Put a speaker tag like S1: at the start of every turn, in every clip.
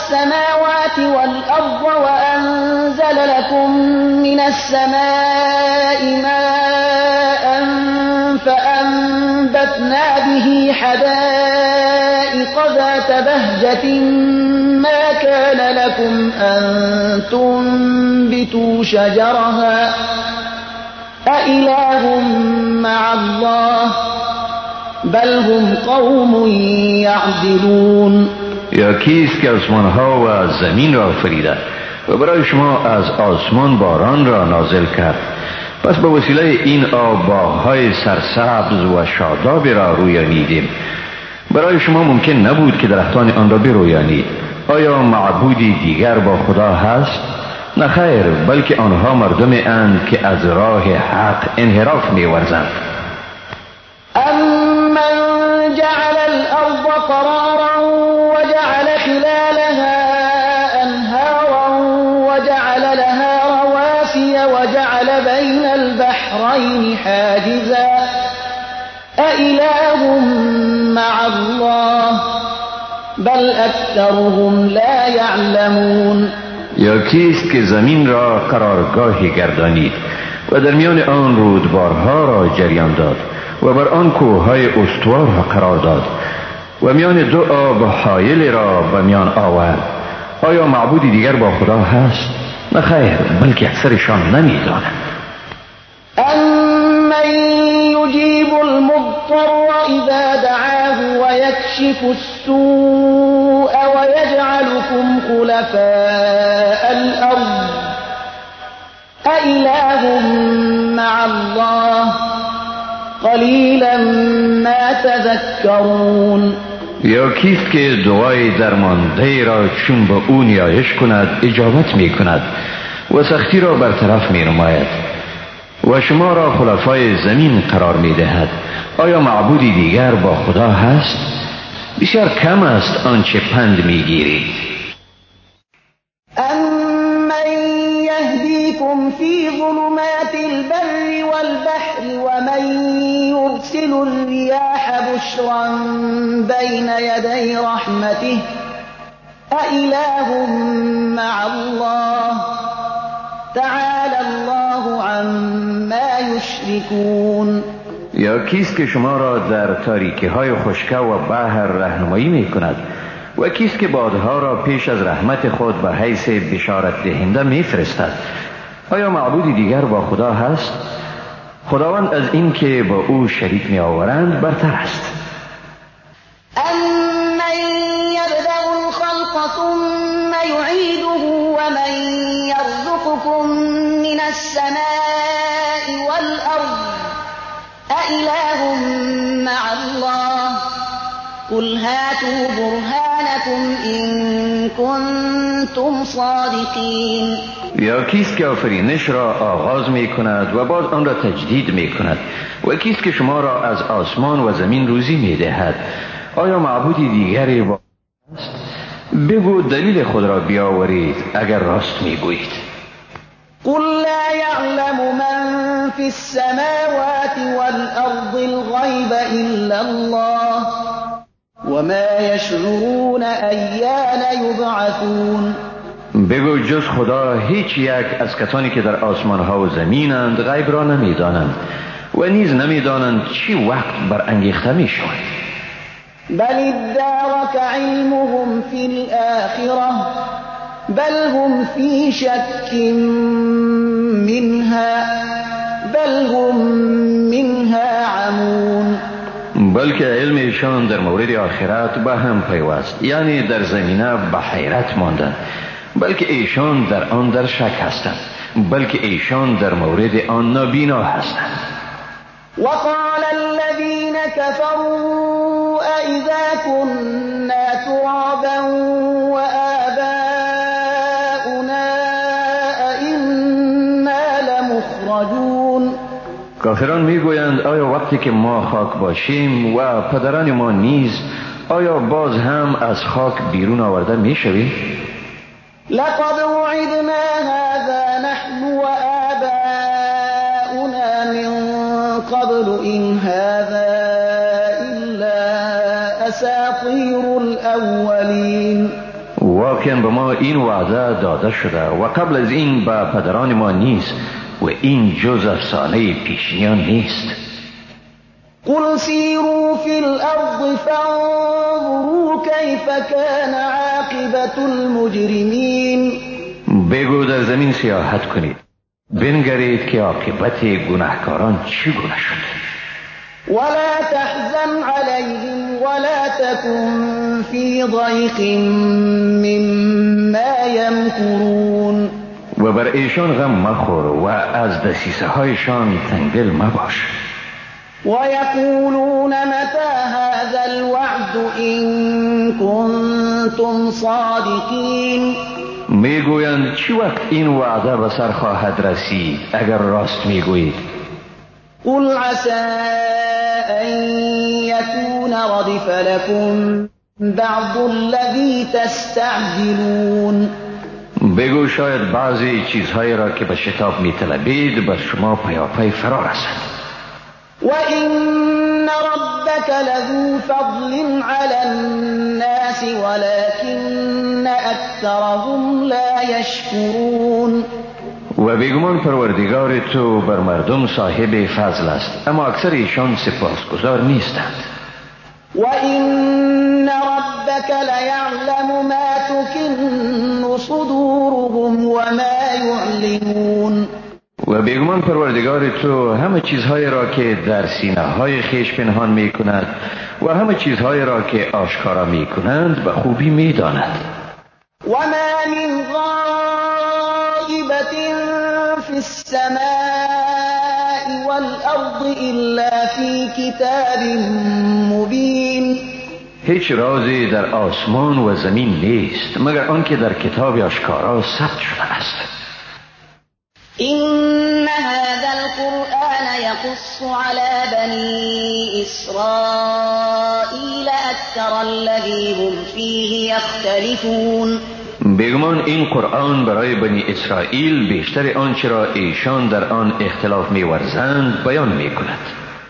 S1: السماوات والأرض وأنزل لكم من السماء ماء فأنبتنا به حدائق ذات بهجة ما كان لكم أن تنبتوا شجرها أإله مع الله بل هم قوم یعدلون.
S2: یا کیست که آسمانها و زمین را آفریده و برای شما از آسمان باران را نازل کرد، پس به وسیله این آب باغ‌های سرسبز و شادابی را رویانیدیم. برای شما ممکن نبود که درختان آن را برویانید. آیا معبودی دیگر با خدا هست؟ نه خیر، بلکه آنها مردمی اند که از راه حق انحراف می‌ورزند.
S1: امن جعل الارض قرارا وجعل خلالها انهارا وجعل لها رواسي وجعل بين البحرين حاجزا أإله مع الله بل اکثرهم لا یعلمون.
S2: یا کیست که زمین را قرارگاهی گردانید و در میان آن رودبارها را جریان داد و بر آن کوههای استوار را قرار داد و میان دو آب حایل را به میان آورد. آیا معبودی دیگر با خدا هست؟ نه خیر، بلکه اکثرشان نمی‌دانند.
S1: امن یجیب المضطر اذا دعاه ويكشف السوء ويجعلكم خلفاء الارض أإله مع الله قلیلا ما تذکرون.
S2: یا کیست که دعای درمانده را چون به او نیایش کند اجابت می کند و سختی را برطرف می نماید و شما را خلفای زمین قرار می دهد؟ آیا معبودی دیگر با خدا هست؟ بسیار کم است آنچه پند می گیرید.
S1: امن یهدیکم فی ظلمات البر والبحر ومن یرسل الریاح بشرا بین یدی رحمته أإله مع الله تعالی الله عما یشرکون.
S2: یا کیست که شما را در تاریکی های خشک و بحر راهنمایی می کند و کیست که بادها را پیش از رحمت خود به حیث بشارت دهنده می فرستد؟ آیا معبودی دیگر با خدا هست؟ خداوند از این که با او شریک می آورند برتر است.
S1: امن یبدأ الخلق ثم یعیده ومن یرزقكم من السماء والأرض أإله مع الله قل هاتوا برهانكم إن كنتم صادقین.
S2: یا کیست که آفرینش را آغاز می کند و باز آن را تجدید می کند و کیست که شما را از آسمان و زمین روزی می دهد؟ آیا معبودی دیگری با است؟ بگو دلیل خود را بیاورید اگر راست می گویید.
S1: قل لا يعلم من في السماوات والأرض الغيب إلا الله وما يشعرون أيان يبعثون.
S2: بگو جز خدا هیچ یک از کسانی که در آسمان ها و زمینند غیب را نمی دانند و نیز نمی دانند چی وقت برانگیخته می شوند.
S1: بل ادارك علمهم في الآخرة بل هم في شك منها بل هم منها عمون.
S2: بلکه علم ایشان در مورد آخرت به هم پیوست، یعنی در زمینه به حیرت ماندند، بلکه ایشان در آن در شک هستند، بلکه ایشان در مورد آن نابینا هستند.
S1: وقال الذين كفروا أئذا كنا ترابا وآباؤنا أئنا لمخرجون.
S2: کافران میگویند آیا وقتی که ما خاک باشیم و پدران ما نیز، آیا باز هم از خاک بیرون آورده میشویم؟
S1: لقد وعدنا هذا نحن وآباؤنا من قبل إن هذا إلا أساطير الأولين.
S2: واقعا به ما این وعده داده شده و قبل از این به پدران ما نیست و این جز افسانه پیشینیان نیست.
S1: قل سیروا فی الارض فانظروا کیف کان عاقبة المجرمین.
S2: بگو در زمین سیاحت کنید، بنگرید که عاقبت گناهکاران چگونه شد.
S1: ولا تحزن عليهم ولا تكن في ضيق مما يمكرون.
S2: و بر ایشان غم مخور و از دسیسه هایشان تنگدل مباش.
S1: ويقولون متى هذا الوعد إن كنتم صادقين.
S2: میگویند چی وقت این وعده به سر خواهد رسید اگر راست میگویید.
S1: قل عسى أن يكون ردف لكم بعض الذي تستعجلون.
S2: بگو شاید بعضی چیزهایی را که به شتاب میطلبید بر شما پیاپی فرا رسد.
S1: وَإِنَّ رَبَّكَ لَذُو فَضْلٍ عَلَى النَّاسِ وَلَكِنَّ أَكْثَرَهُمْ لَا يَشْكُرُونَ.
S2: و بیگمان پروردگار تو بر مردم صاحب فضل است اما اکثر ایشان سپاسگزار نیستند.
S1: وَإِنَّ رَبَّكَ لَيَعْلَمُ مَا تُكِنُّ صُدُورُهُمْ وَمَا يُعْلِنُونَ.
S2: و بیگمان پروردگار تو همه چیزهایی را که در سینه های خیش پنهان می کند و همه چیزهایی را که آشکارا می کنند به خوبی می داند.
S1: وَمَا مِنْ غَائِبَةٍ فِي السَّمَاءِ وَالْأَرْضِ إِلَّا فِي كِتَابٍ مُبِينٍ.
S2: هیچ رازی در آسمان و زمین نیست مگر آنکه در کتاب آشکارا ثبت شده است.
S1: إن هذا القرآن يقص على بني إسرائيل أكثر الذي هم فيه يختلفون.
S2: بیگمان این قرآن برای بنی اسرائیل بیشتر آنچه را ایشان در آن اختلاف می‌ورزند بیان می‌کند.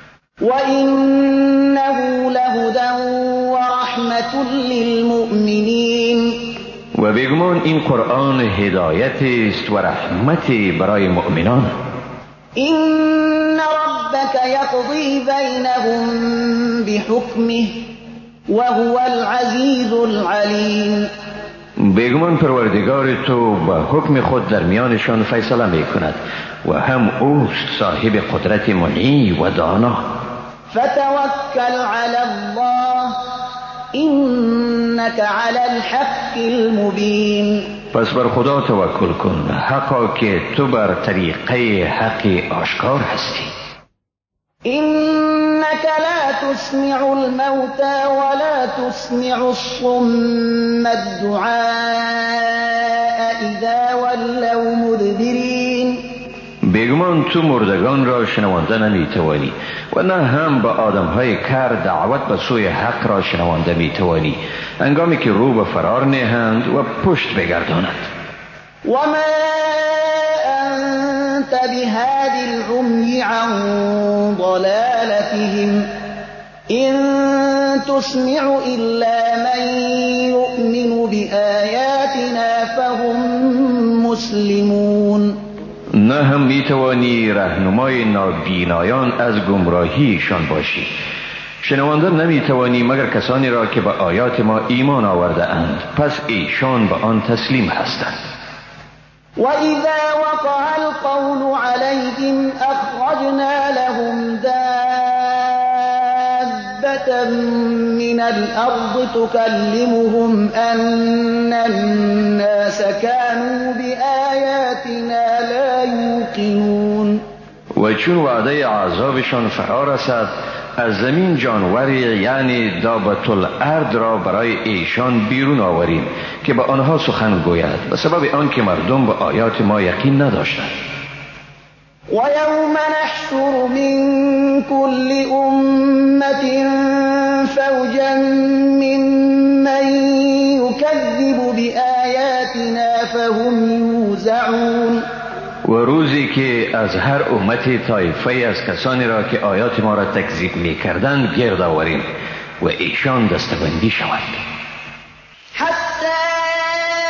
S1: وإنه لهدى ورحمة للمؤمنين.
S2: و بیگمان این قرآن هدایت است و رحمتی برای مؤمنان.
S1: إن ربك يقضي بينهم بحكمه وهو العزيز العليم.
S2: بیگمان پروردگار تو با حکم خود در میانشان فیصله می کند و هم اوست صاحب قدرت منعی و دانا.
S1: فتوکل علی الله إنك على الحق المبين.
S2: پس بر خدا توکل کن حقا که تو بر طریقه حق آشکار هستی.
S1: إنك لا تسمع الموتى ولا تسمع الصم الدعاء إذا ولوا مدبرين.
S2: بیگمان تو مردگان را شنوانده نمیتوانی و نه هم به آدمهای کر دعوت به سوی حق را شنوانده میتوانی انگامی که رو به فرار نهند و پشت بگردانند.
S1: وما أنت بهاد العمي عن ضلالتهم إن تسمع إلا من يؤمن بآياتنا فهم مسلمون.
S2: نه هم میتوانی رهنمای نابینایان از گمراهیشان باشی. شنوانده نمیتوانی مگر کسانی را که به آیات ما ایمان آورده اند پس ایشان به آن تسلیم هستند.
S1: وَإِذَا وَقَعَ الْقَوْلُ عَلَيْهِمْ أَخْرَجْنَا لَهُمْ دَابَّةً مِّنَ الْأَرْضِ تُكَلِّمُهُمْ أَنَّ النَّاسَ كَانُوا بِآيَاتِنَا لَا يُوقِنُونَ.
S2: و چون وعده عذابشان فرا رسد از زمین جانوری یعنی دابة الارض را برای ایشان بیرون آوریم که به آنها سخن گوید به سبب آنکه مردم به آیات ما یقین نداشتند.
S1: وَيَوْمَ نَحْشُرُ مِنْ كُلِّ أُمَّةٍ فَوْجًا مِّمَّنْ يُكَذِّبُ بِآيَاتِنَا فَهُمْ يُوزَعُونَ.
S2: و روزی که از هر امتی طایفه از کسانی را که آیات ما را تکذیب می کردند گرد آوریم و ایشان دستبندی شوند.
S1: حتی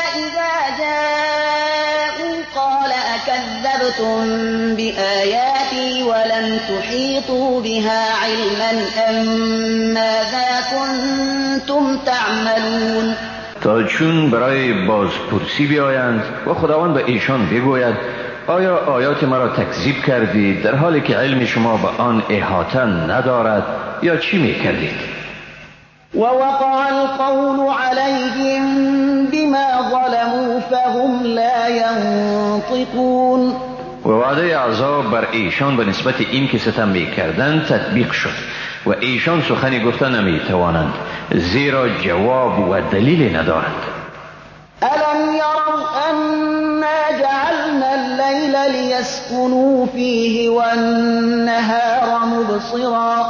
S1: كذبتم بآياتي ولم تحيطوا بها علما ماذا كنتم تعملون.
S2: تا چون برای بازپرسی بیایند و خداوند به ایشان بگوید آیا آیات مرا تکذیب کردید در حالی که علم شما به آن احاطه ندارد یا چی میکردید؟
S1: ووقع القول عليهم بما ظلموا فهم لا ينطقون.
S2: و وعده عذاب بر ایشان به نسبت این که ستم میکردند تطبیق شد و ایشان سخنی گفته نمیتوانند زیرا جواب و دلیل ندارند.
S1: ألم يروا أنا جعلنا الليل ليسكنوا فيه والنهار مبصرا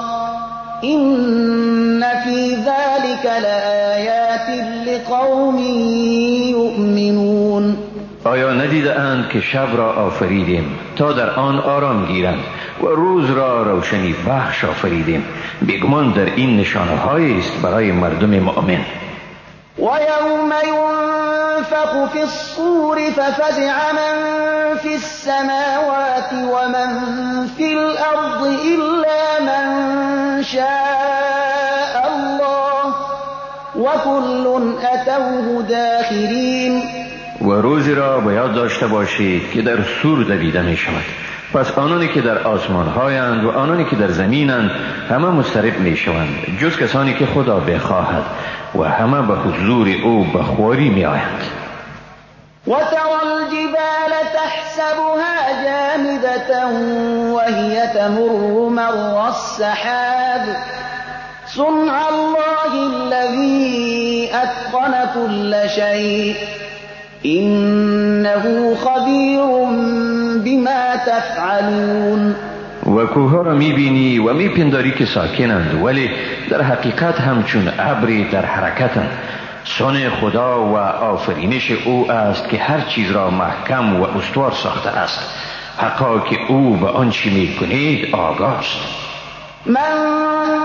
S1: إن في ذلك لآيات لقوم يؤمنون.
S2: آیا ندیده اند که شب را آفریدیم تا در آن آرام گیرند و روز را روشنی بخش آفریدیم؟ بیگمان در این نشانه هایی است برای مردم مؤمن.
S1: ويوم ينفخ في الصور ففزع من في السماوات ومن في الأرض إلا من شاء الله وكل أتوه داخرين.
S2: و روزی را باید داشته باشید که در سور دویده می شود، پس آنانی که در آسمان هایند و آنانی که در زمینند همه مضطرب می شوند جز کسانی که خدا بخواهد و همه به حضور او به خواری می آیند.
S1: وترى الجبال تحسبها جامدة وهي تمر مر السحاب صنع الله الذي أتقن كل شيء إنه خبير بما تفعلون.
S2: و کوها را می بینی و می پنداری که ساکنند ولی در حقیقت همچون ابری در حرکتند. صنع خدا و آفرینش او است که هر چیز را محکم و استوار ساخته است. حقا که او به آنچه می کنید آگاه است.
S1: من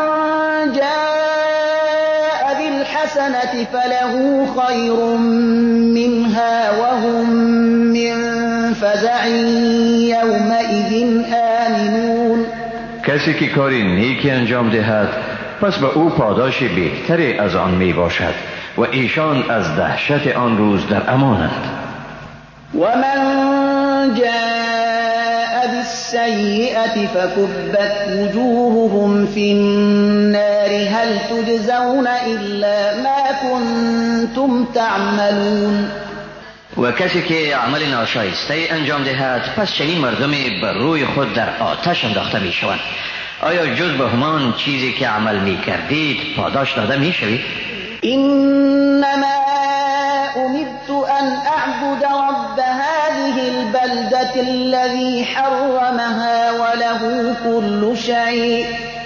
S1: جاء بالحسنة فله خير منها وهم من فزع يومئذ آمنون.
S2: کسی که کاری نیکی انجام دهد پس به او پاداش بهتری از آن می باشد و ایشان از دهشت آن روز در امانند.
S1: ومن جاء بالسيئة فكبت وجوههم في النار هل تجزون إلا ما كنتم تعملون.
S2: و کسی که عمل ناشایسته انجام دهد پس چنین مردمی بر روی خود در آتش انداخته می شوند. آیا جز به همان چیزی که عمل می کردید پاداش داده می شوید؟
S1: إنما أمرت أن أعبد رب هذه البلدة الذي حرمها وله كل شيء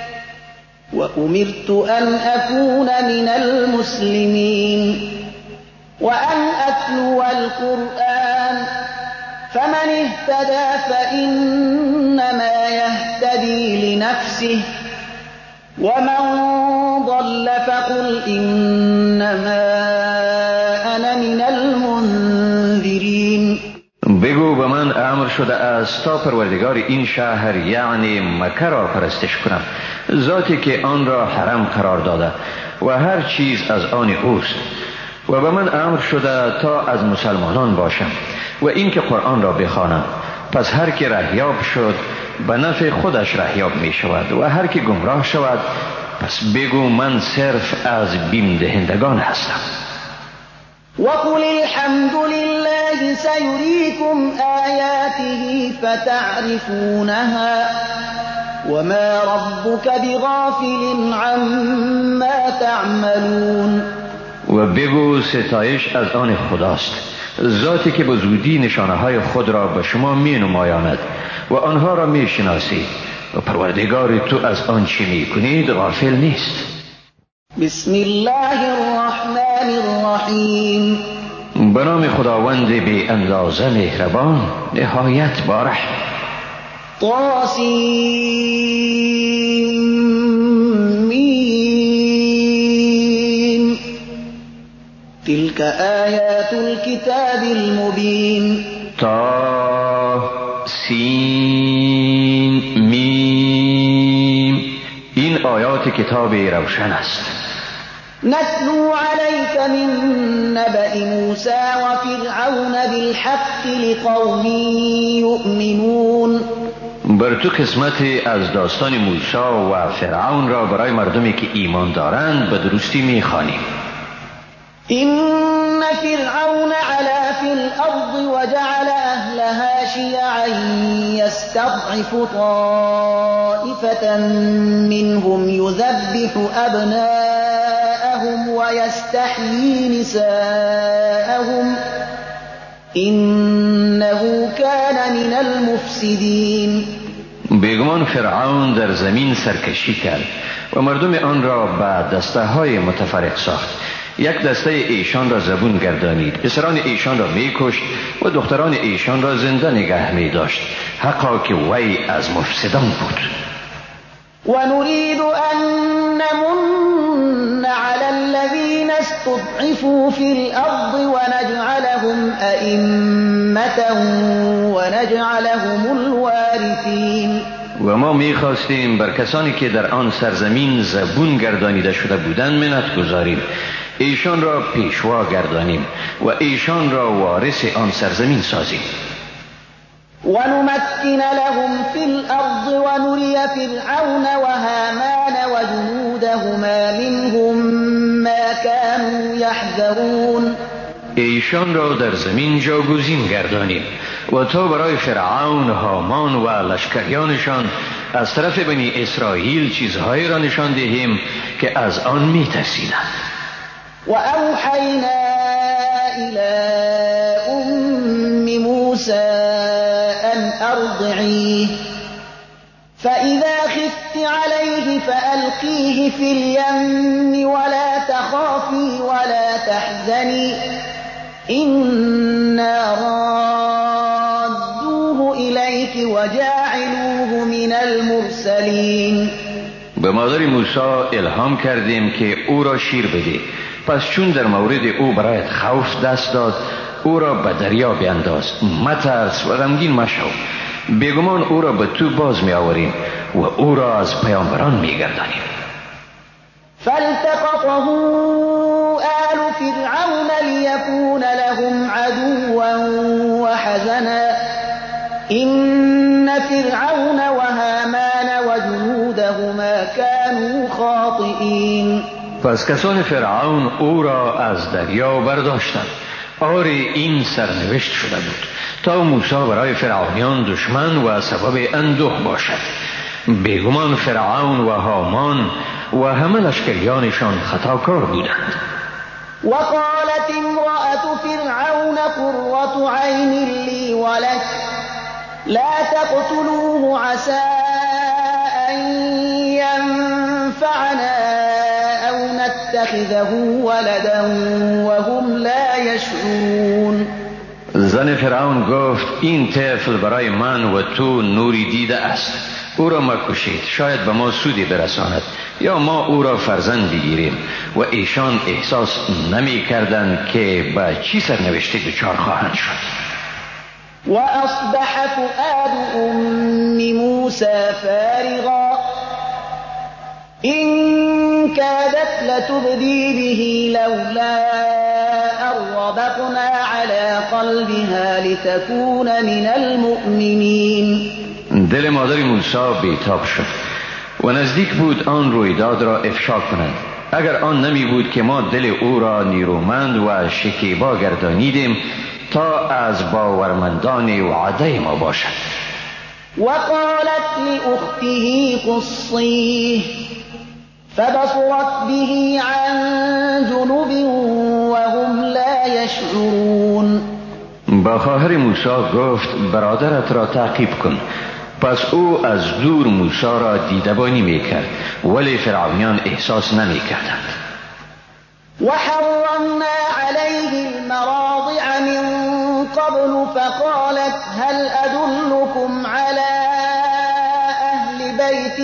S1: وأمرت أن أكون من المسلمين وأن أتلو القرآن فمن اهتدى فإنما يهتدي لنفسه ومن ضل فقل إنما أنا من المنذرين.
S2: بگو به من امر شده است تا پروردگار این شهر یعنی مکه را پرستش کنم، ذاتی که آن را حرم قرار داده و هر چیز از آن اوست. و به من امر شده تا از مسلمانان باشم و این که قرآن را بخوانم. پس هر که رهیاب شد به نفع خودش رهیاب می شود و هر که گمراه شود پس بگو من صرف از بیم دهندگان هستم.
S1: وقل الحمد لله سيريكم آياته فتعرفونها وما ربك بغافل عما تعملون.
S2: و بگو ستایش از آن خداست، ذاتی که به زودی نشانه های خود را به شما می نمایاند و آنها را می شناسید و پروردگار تو از آن چی می کنید غافل نیست.
S1: بسم الله الرحمن الرحیم.
S2: به نام خداوند بی اندازه مهربان نهایت بارحم.
S1: طاسیم تلك آیات الكتاب المبین.
S2: سین میم. این آیات کتاب روشن است.
S1: نتلو عليك من نبأ موسى وفرعون بالحق لقوم يؤمنون.
S2: بر تو قسمت از داستان موسی و فرعون را برای مردمی که ایمان دارند به درستی می‌خوانیم.
S1: إن فرعون علا في الأرض وجعل أهلها شيعا يستضعف طائفة منهم يذبح أبناءهم ويستحيي نساءهم إنه كان من المفسدين.
S2: بیگمان فرعون در زمین سرکشی کرد و مردم آن را به دسته‌های متفرق ساخت. یک دسته ایشان را زبون گردانید، پسران ایشان را میکشت و دختران ایشان را زنده نگه می‌داشت، حقا که وی از مفسدان بود.
S1: ونريد أن نمن على الذين استضعفوا في الأرض ونجعلهم أئمة ونجعلهم الوارثين.
S2: و ما می‌خواستیم بر کسانی که در آن سرزمین زبون گردانیده شده بودند منت گذاریم، ایشان را پیشوا گردانیم و ایشان را وارث آن سرزمین سازیم.
S1: ونمكن لهم في الأرض ونري فرعون وهامان وجنودهما منهم ما كانوا يحذرون.
S2: ایشان را در زمین جاگزین گردانیم و تا برای فرعون، هامان و لشکریانشان از طرف بنی اسرائیل چیزهایی را نشان دهیم که از آن می‌ترسیدند.
S1: وأوحينا إلى أم موسى أن أرضعيه فإذا خفت عليه فألقيه في اليم ولا تخافي ولا تحزني إنا رادوه إليك وجاعلوه من المرسلين.
S2: به مادر موسی الهام کردیم که او را شیر بده، پس چون در مورد او برایت خوف دست داد، او را به دریا بینداز، مترس و غمگین مشو، بیگمان او را به تو باز می آوریم و او را از پیامبران می گردانیم.
S1: فالتقطه آل فرعون ليكون لهم عدوا وحزنا إن فرعون وهامان وجنودهما كانوا خاطئين.
S2: پس کسان فرعون او را از دریا برداشتند. آری این سرنوشت شده بود تا موسی برای فرعونیان دشمن و سبب اندوه باشد. بیگمان فرعون و هامان و همه لشکریانشان خطاکار بودند.
S1: وقالت امرأة فرعون قرة عين لي ولك لا تقتلوه عسى أن ينفعنا أو نتخذه ولدا وهم لا يشعرون.
S2: زن فرعون گفت این طفل برای من و تو نوری دیده است، او را مکشید، شاید به ما سودی برساند یا ما او را فرزند بگیریم. و ایشان احساس نمی کردند که به چی سرنوشتی دچار خواهند شد.
S1: وأصبح فؤاد أم موسى فارغا إن كادت لتبدي به لولا أن ربطنا على قلبها لتكون من المؤمنين.
S2: دل مادر موسی بیتاب شد و نزدیک بود آن رویداد را افشا کنند. اگر آن نمی بود که ما دل او را نیرومند و شکیبا گردانیدیم تا از باورمندان وعده ما باشد.
S1: وقالت لأخته قصيه فبصرت به عن جنب وهم لا يشعرون.
S2: با خواهر موسی گفت برادرت را تعقیب کن. پس او از دور موسی را دیدبانی میکرد ولی فرعونیان احساس نمیکردند.
S1: وحرمنا عليه المراضع من قبل فقالت هل أدلكم على أهل بيت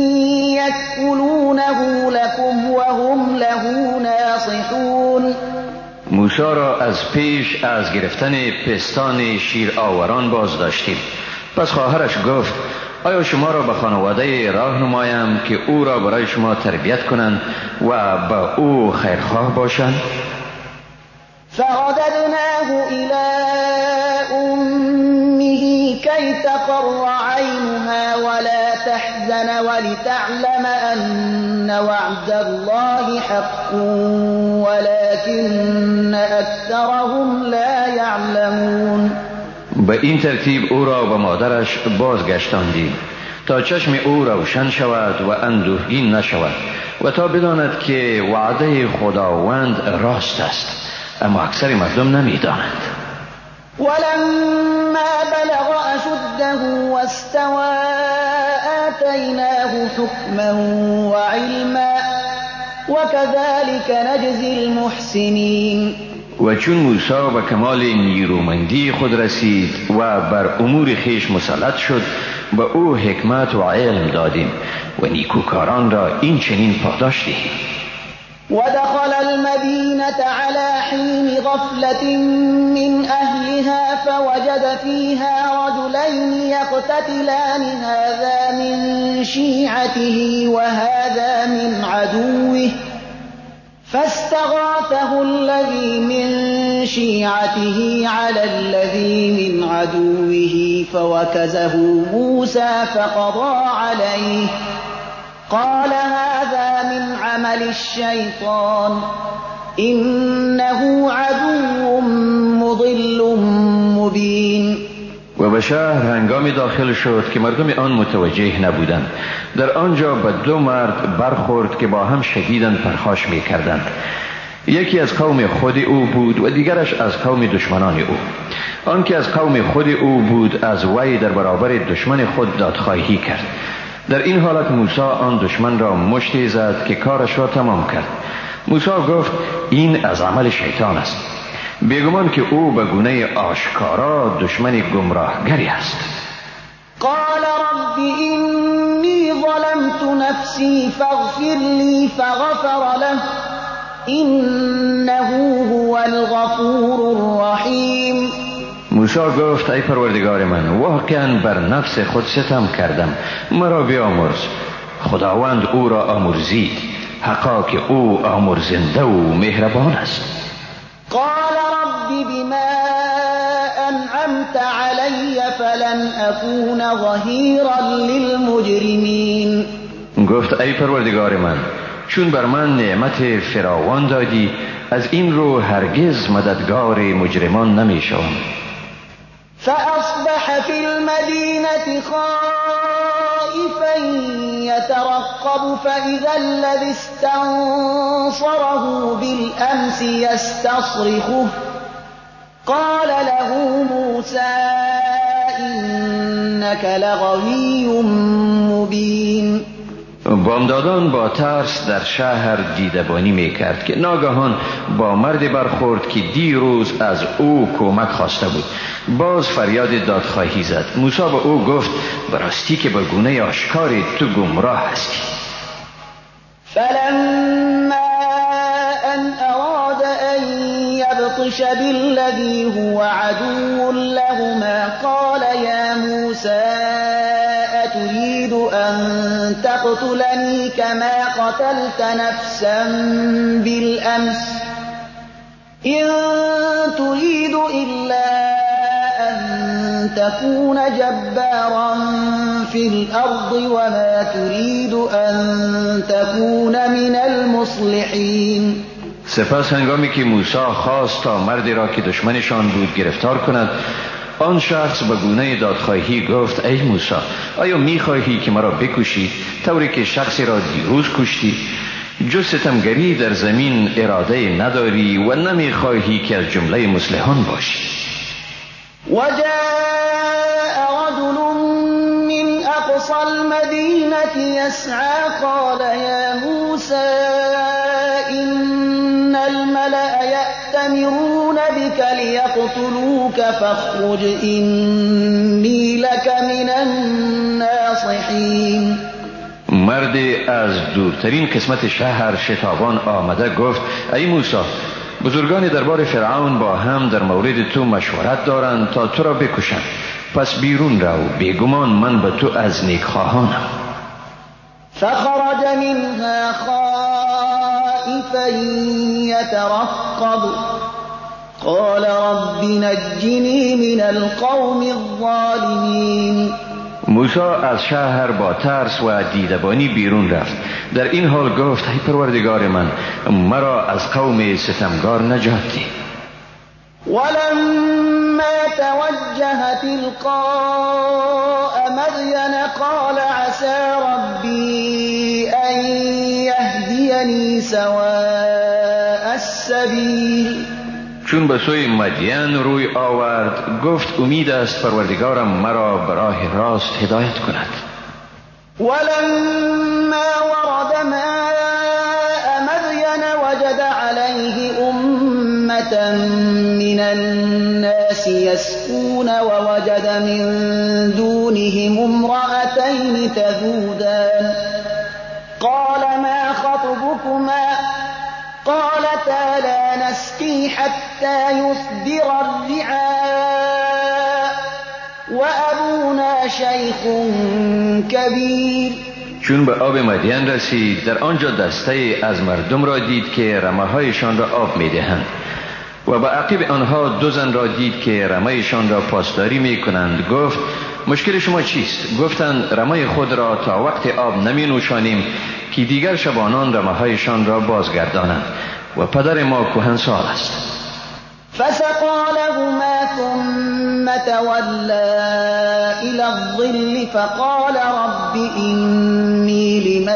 S1: يكفلونه لكم وهم له ناصحون.
S2: موسی را از پیش از گرفتن پستان شیر آوران باز داشتیم پس خواهرش گفت آیا شما را به خانواده راه نمایم که او را برای شما تربیت کنند و به او خیرخواه باشند؟
S1: فرددناه إلى أمه كي تقر عينها ولا تحزن ولتعلم أن وعد الله حق ولكن أكثرهم لا يعلمون.
S2: به این ترتیب او را به مادرش بازگشتاندیم تا چشم او روشن شود و اندوهگین نشود و تا بداند که وعده خداوند راست است، اما اکثر مردم نمی‌دانند.
S1: ولما بلغ أشده واستوى آتيناه حكما وعلما وكذلك نجزي المحسنين.
S2: و چون موسی به کمال نیرومندی خود رسید و بر امور خویش مسلط شد، به او حکمت و علم دادیم و نیکوکاران را این چنین پاداش دهیم.
S1: ودخل المدينة على حين غفلة من أهلها فوجد فيها رجلين يقتتلان هذا من شيعته وهذا من عدوه فاستغاثه الذي من شيعته على الذي من عدوه فوكزه موسى فقضى عليه قال هذا من عمل الشيطان إنه عدو مضل مبين.
S2: و به شهر هنگامی داخل شد که مردم آن متوجه نبودند. در آنجا به دو مرد برخورد که با هم شدیداً پرخاش می کردند. یکی از قوم خود او بود و دیگرش از قوم دشمنان او. آن که از قوم خود او بود از وی در برابر دشمن خود دادخواهی کرد. در این حالت موسی آن دشمن را مشتی زد که کارش را تمام کرد. موسی گفت این از عمل شیطان است، بیگمان که او به گونه آشکارا دشمن گمراهگری است.
S1: قال رب إني ظلمت نفسي فاغفر لي فغفر له إنه هو الغفور الرحیم.
S2: موسی گفت ای پروردگار من، واقعا بر نفس خود ستم کردم، مرا بیامرز. خداوند او را آمرزید، حقا که او آمرزنده و مهربان است.
S1: قال رب بما أنعمت علي فلن أكون ظهيرا للمجرمين.
S2: گفت ای پروردگار من، چون بر من نعمت فراوان دادی، از این رو هرگز مددگار مجرمان نمی شوم.
S1: فأصبح في المدينة خائفا يترقب فإذا الذي استنصره بالأمس يستصرخه قال له موسى إنك لغوي مبين.
S2: بامدادان با ترس در شهر دیدبانی می کرد که ناگهان با مردی برخورد که دیروز از او کمک خواسته بود. باز فریاد دادخواهی زد. موسی به او گفت براستی که به گونه آشکاری تو گمراه هستی.
S1: فلما أن أراد أن يبطش بالذي هو عدو لهما قال يا موسى أتريد أن تقتلني كما قتلت نفسا بالأمس إن تريد إلا أن تكون جبارا في الأرض وما تريد أن تكون من المصلحين.
S2: سپس هنگامی که موسی خواست تا مردی را که دشمنشان بود گرفتار کند، آن شخص به گونه دادخواهی گفت ای موسی، آیا می‌خواهی که مرا بکشی طوری که شخصی را دیروز کشتی؟ جز ستمگری در زمین اراده نداری و نمی‌خواهی که از جمله مصلحان باشی.
S1: وجاء رجل من أقصى المدينة يسعى قال يا موسى إن الملأ يأتمرون بك ليقتلوك فاخرج إني لك من الناصحين.
S2: مرد از دورترین قسمت شهر شتابان آمده گفت ای موسی، بزرگان دربار فرعون با هم در مورد تو مشورت دارند تا تو را بکشند. پس بیرون رو، بیگمان من به تو از نیکخواهانم.
S1: فخرج منها خائفا يترقب قال رب نجني من القوم الظالمين.
S2: موسی از شهر با ترس و دیدبانی بیرون رفت. در این حال گفت ای پروردگار من، مرا از قوم ستمگار نجات ده.
S1: ولما توجه تلقاء مدين قال عسى ربي أن يهديني سواء السبيل.
S2: چون به سوی مدین روی آورد گفت امید است پروردگارم مرا به راه راست هدایت کند.
S1: ولما ورد ماء مدين وجد عليه أمة من الناس يسقون ووجد من دونهم امرأتين تذودان قال ما خطبكما قالتا لا نسقي حتى يصدر الرعاء وأبونا شيخ كبير.
S2: چون به آب مدین رسید در آنجا دسته از مردم را دید که رمه‌هایشان را آب می‌دهند و به عقب آنها دو زن را دید که رمه‌شان را پاسداری می‌کنند. گفت مشکل شما چیست؟ گفتند رمه خود را تا وقت آب نمی نوشانیم که دیگر شبانان رمه‌هایشان را بازگردانند و پدر ما کهنسال است.
S1: فسقى لهما ثم تولى إلى الظل فقال رب إني لما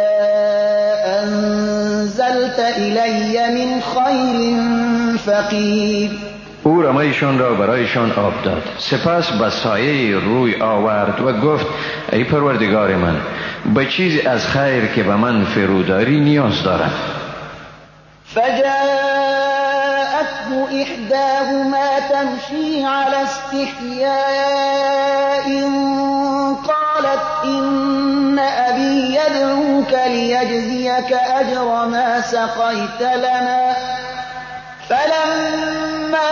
S1: أنزلت إلي من خير فقير.
S2: او رمه‌شان را برایشان آب داد، سپس به سایه روی آورد و گفت ای پروردگار من، به چیزی از خیر که به من فروداری نیاز دارم.
S1: فجاءته إحداهما تمشي على استحياء قالت إن أبي يدعوك ليجزيك أجر ما سقيت لنا. فلما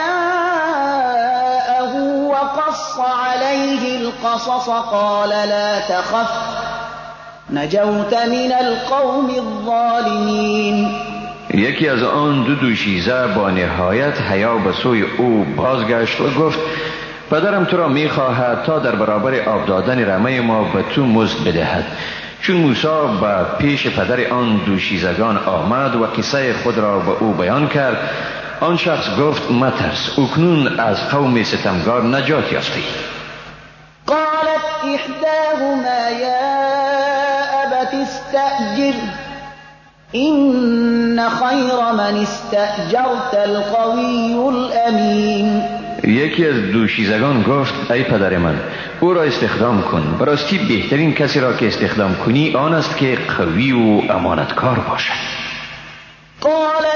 S1: جاءه وقص عليه القصص قال لا تخف نجوت من القوم الظالمين.
S2: یکی از آن دو دوشیزه با نهایت حیا به سوی او بازگشت و گفت پدرم تو را می‌خواهد تا در برابر آب دادن رمه ما به تو مزد بدهد. چون موسی به پیش پدر آن دوشیزگان آمد و قصه خود را به او بیان کرد، آن شخص گفت مترس، اکنون از قوم ستمگار نجات یافتی.
S1: قالت إحداهما يا أبت استأجر إن خير من استأجرت القوي الأمين.
S2: یکی از دوشیزگان گفت ای پدر من، او را استخدام کن، براستی بهترین کسی را که استخدام کنی آن است که قوی و امانتکار باشد.
S1: قال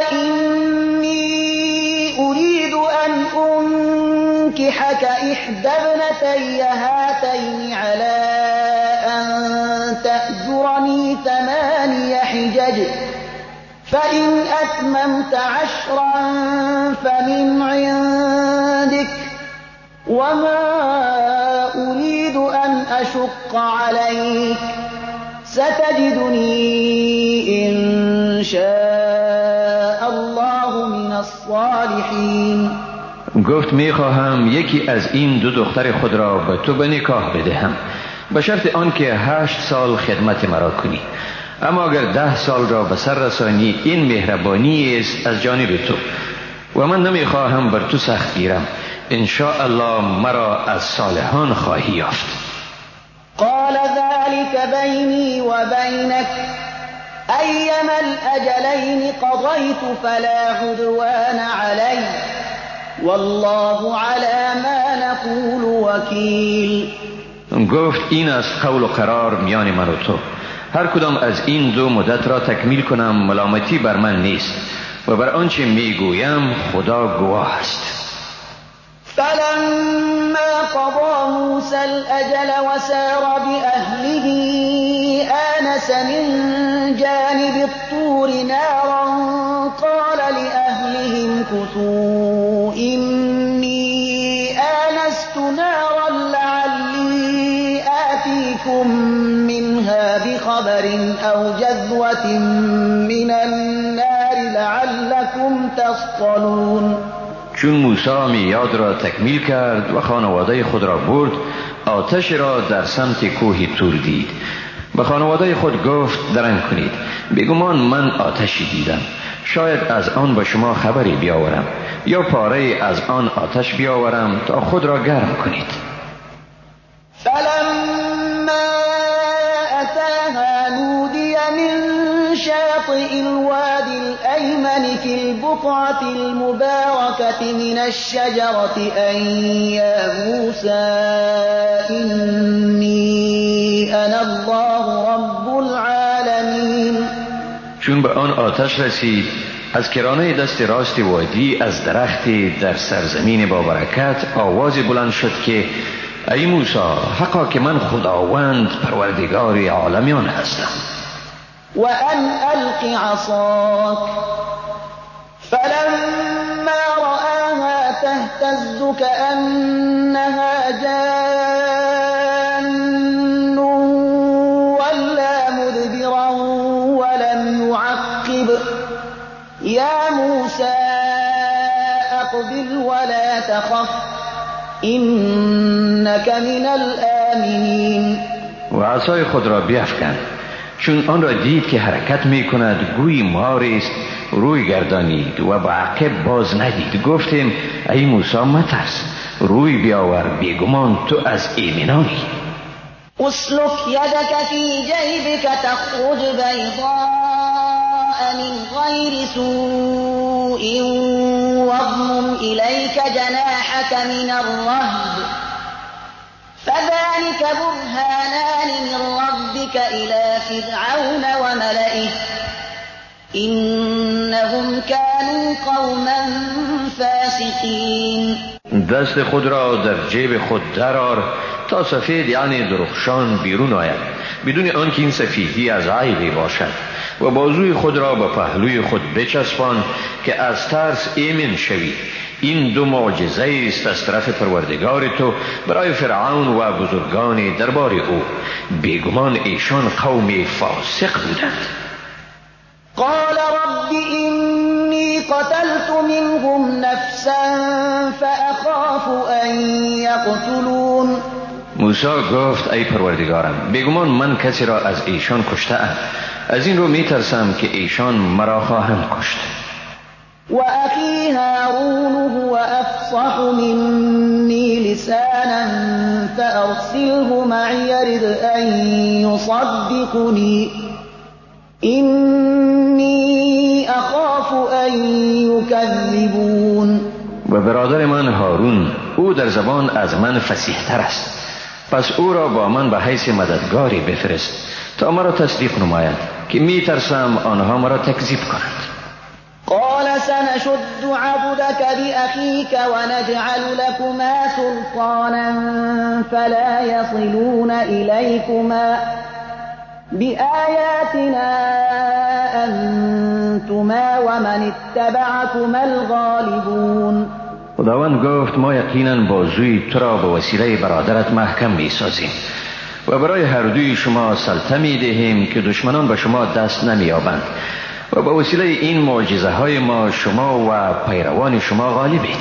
S1: إني أريد أن أنكحك إحدى ابنتي هاتين على أن تأجرني 8 حجج فإن أتممت 10 فمن عندك وما أريد أن أشق عليك ستجدني إن شاء الله من الصالحين.
S2: گفت میخواهم یکی از این دو دختر خود را به تو به نکاح بدهم به شرط آن که 8 سال خدمت مرا کنی، اما اگر 10 سال را به سر رسانی این مهربانی است از جانب تو و من نمیخواهم بر تو سخت گیرم، ان شاء الله مرا از صالحان خواهی یافت.
S1: قال ذلك بيني وبينك أيما الأجلين قضيت فلا عدوان علي والله على ما نقول وكيل.
S2: گفت این است قول و قرار میان من و تو، هر کدام از این دو مدت را تکمیل کنم ملامتی بر من نیست و بر آنچه میگویم خدا گواه است.
S1: فلما قضى موسى الأجل وسار بأهله آنس من جانب الطور نارا قال لأهلهم كثوا إني آنست نارا يأتكم منها بخبر أو جذوة من النار لعلكم تصطلون.
S2: چون موسی میاد را تکمیل کرد و خانواده خود را برد، آتش را در سمت کوه تور دید. به خانواده خود گفت درنگ کنید، بگمان من آتشی دیدم، شاید از آن به شما خبری بیاورم یا پاره از آن آتش بیاورم تا خود را گرم کنید.
S1: فلما أتاها نودي من شاطئ الوادي الأيمن في البقعة المباركة من الشجرة أن يا موسى إني أنا الله رب العالمين.
S2: چون به آن آتش رسید، از کرانه دست راست وادی از درختی در سرزمین با برکت آوازی بلند شد که ای موسی، حقا که من خداوند پروردگار عالمیان هستم.
S1: وأن ألق عصاك فلما رآها تهتز كأنها جان ولا مدبرا ولم يعقب يا موسى أقبل ولا تخف إنك من الآمنين.
S2: و عصای خود را بیفکند. چون آن را دید که حرکت می کند گویی ماری است، روی گردانید و به عقب باز ندید. گفتیم ای موسی مترس، روی بیاور، بیگمان تو از ایمنانی.
S1: اسلك يدك في جيبك تخرج بيضاء من غير سوء واضمم إليك جناحك من الرهب فذلك برهانان من ربك إلى فرعون وملئه إنهم كانوا قوما فاسقين.
S2: دست خود را در جیب خود درآر تا سفید یعنی درخشان بیرون آید، بدون آنکه این سفیدی از عیبی باشد، و بازوی خود را به پهلوی خود بچسبان که از ترس ایمن شوی. این دو معجزه است از طرف پروردگار تو برای فرعون و بزرگان دربار او، بیگمان ایشان قوم فاسق بودند.
S1: قال رب إني قتلت منهم نفسا فأخاف أن يقتلون.
S2: موسی گفت ای پروردگارم، بیگمان من کسی را از ایشان کشته‌ام، از این رو میترسم که ایشان مرا خواهند کشت.
S1: وأخي هارون هو أفصح مني لسانا فأرسله معي يرد أن يصدقني إني أخاف أن يكذبون.
S2: و برادر من هارون، او در زبان از من فصیح‌تر است، پس او را با من به حیث مددگاری بفرست تا مرا تصدیق نماید که میترسم آنها مرا تکذیب کنند.
S1: قال سنشد عضدك بأخيك ونجعل لكما سلطانا فلا يصلون إليكما بآياتنا أنتما ومن اتبعكما الغالبون.
S2: خداوند گفت ما یقینا بازوی تو را به وسیله برادرت محکم می سازیم و برای هر دوی شما سلطه می دهیم که دشمنان به شما دست نمی یابند، و به وسیله این معجزه های ما شما و پیروان شما غالبید.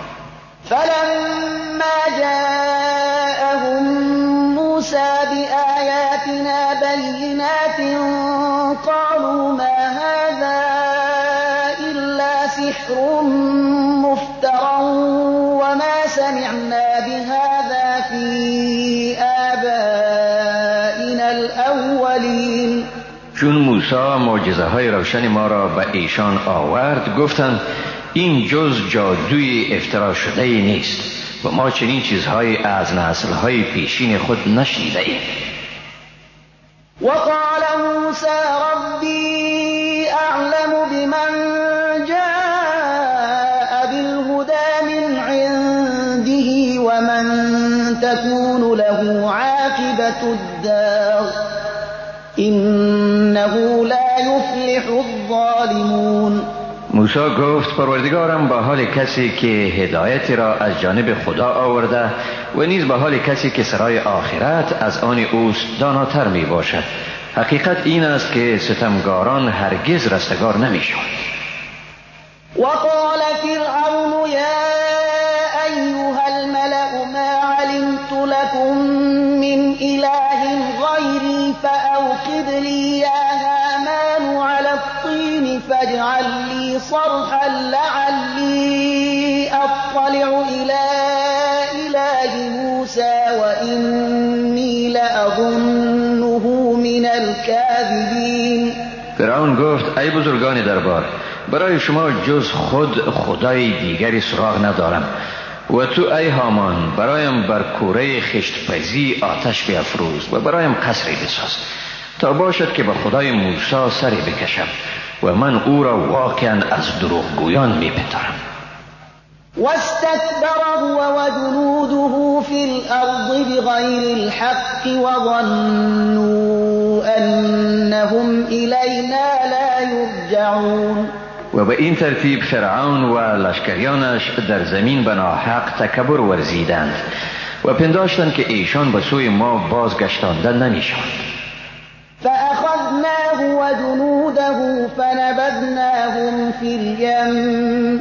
S1: فلما جاءهم موسى بآياتنا بينات قالوا ما هذا إلا سحر مفترى وما سمعنا بهذا في آبائنا الأولين.
S2: چون موسی معجزه های روشن ما را به ایشان آورد، گفتند این جز جادوی افترا شده ای نیست و ما چنین چیزهای از نسل های پیشین خود نشنیده ایم.
S1: وقال موسى ربي أعلم بمن جاء بالهدى من عنده ومن تكون له عاقبة الدار إنه لا يفلح الظالمون.
S2: موسی گفت پروردگارم به حال کسی که هدایت را از جانب خدا آورده و نیز به حال کسی که سرای آخرت از آن اوست داناتر می باشد. حقیقت این است که ستمگاران هرگز رستگار نمی شوند.
S1: وقال فرعون يا أيها الملأ ما علمت لكم من إله غيري فأوقد لي يا هامان على الطين فاجعل لي صرحا لعلي أطلع إلى إله موسى وإني لأظنه من الكاذبين.
S2: فرعون گفت ای بزرگان دربار، برای شما جز خود خدای دیگری سراغ ندارم و تو ای هامان برایم بر کوره خشتپزی آتش بیافروز و برایم قصری بساز تا باشد که به خدای موسی سری بکشم و من او را واقعا از دروغگویان میپندارم.
S1: واستكبر هو وجنوده في الأرض بغير الحق وظنوا أنهم إلينا لا يرجعون.
S2: و به این ترتیب فرعون و لشکریانش در زمین به ناحق تکبر ورزیدند و پنداشتند که ایشان به سوی ما بازگشتانده نمیشوند.
S1: فأخذناه وجنوده فنبذناهم في اليم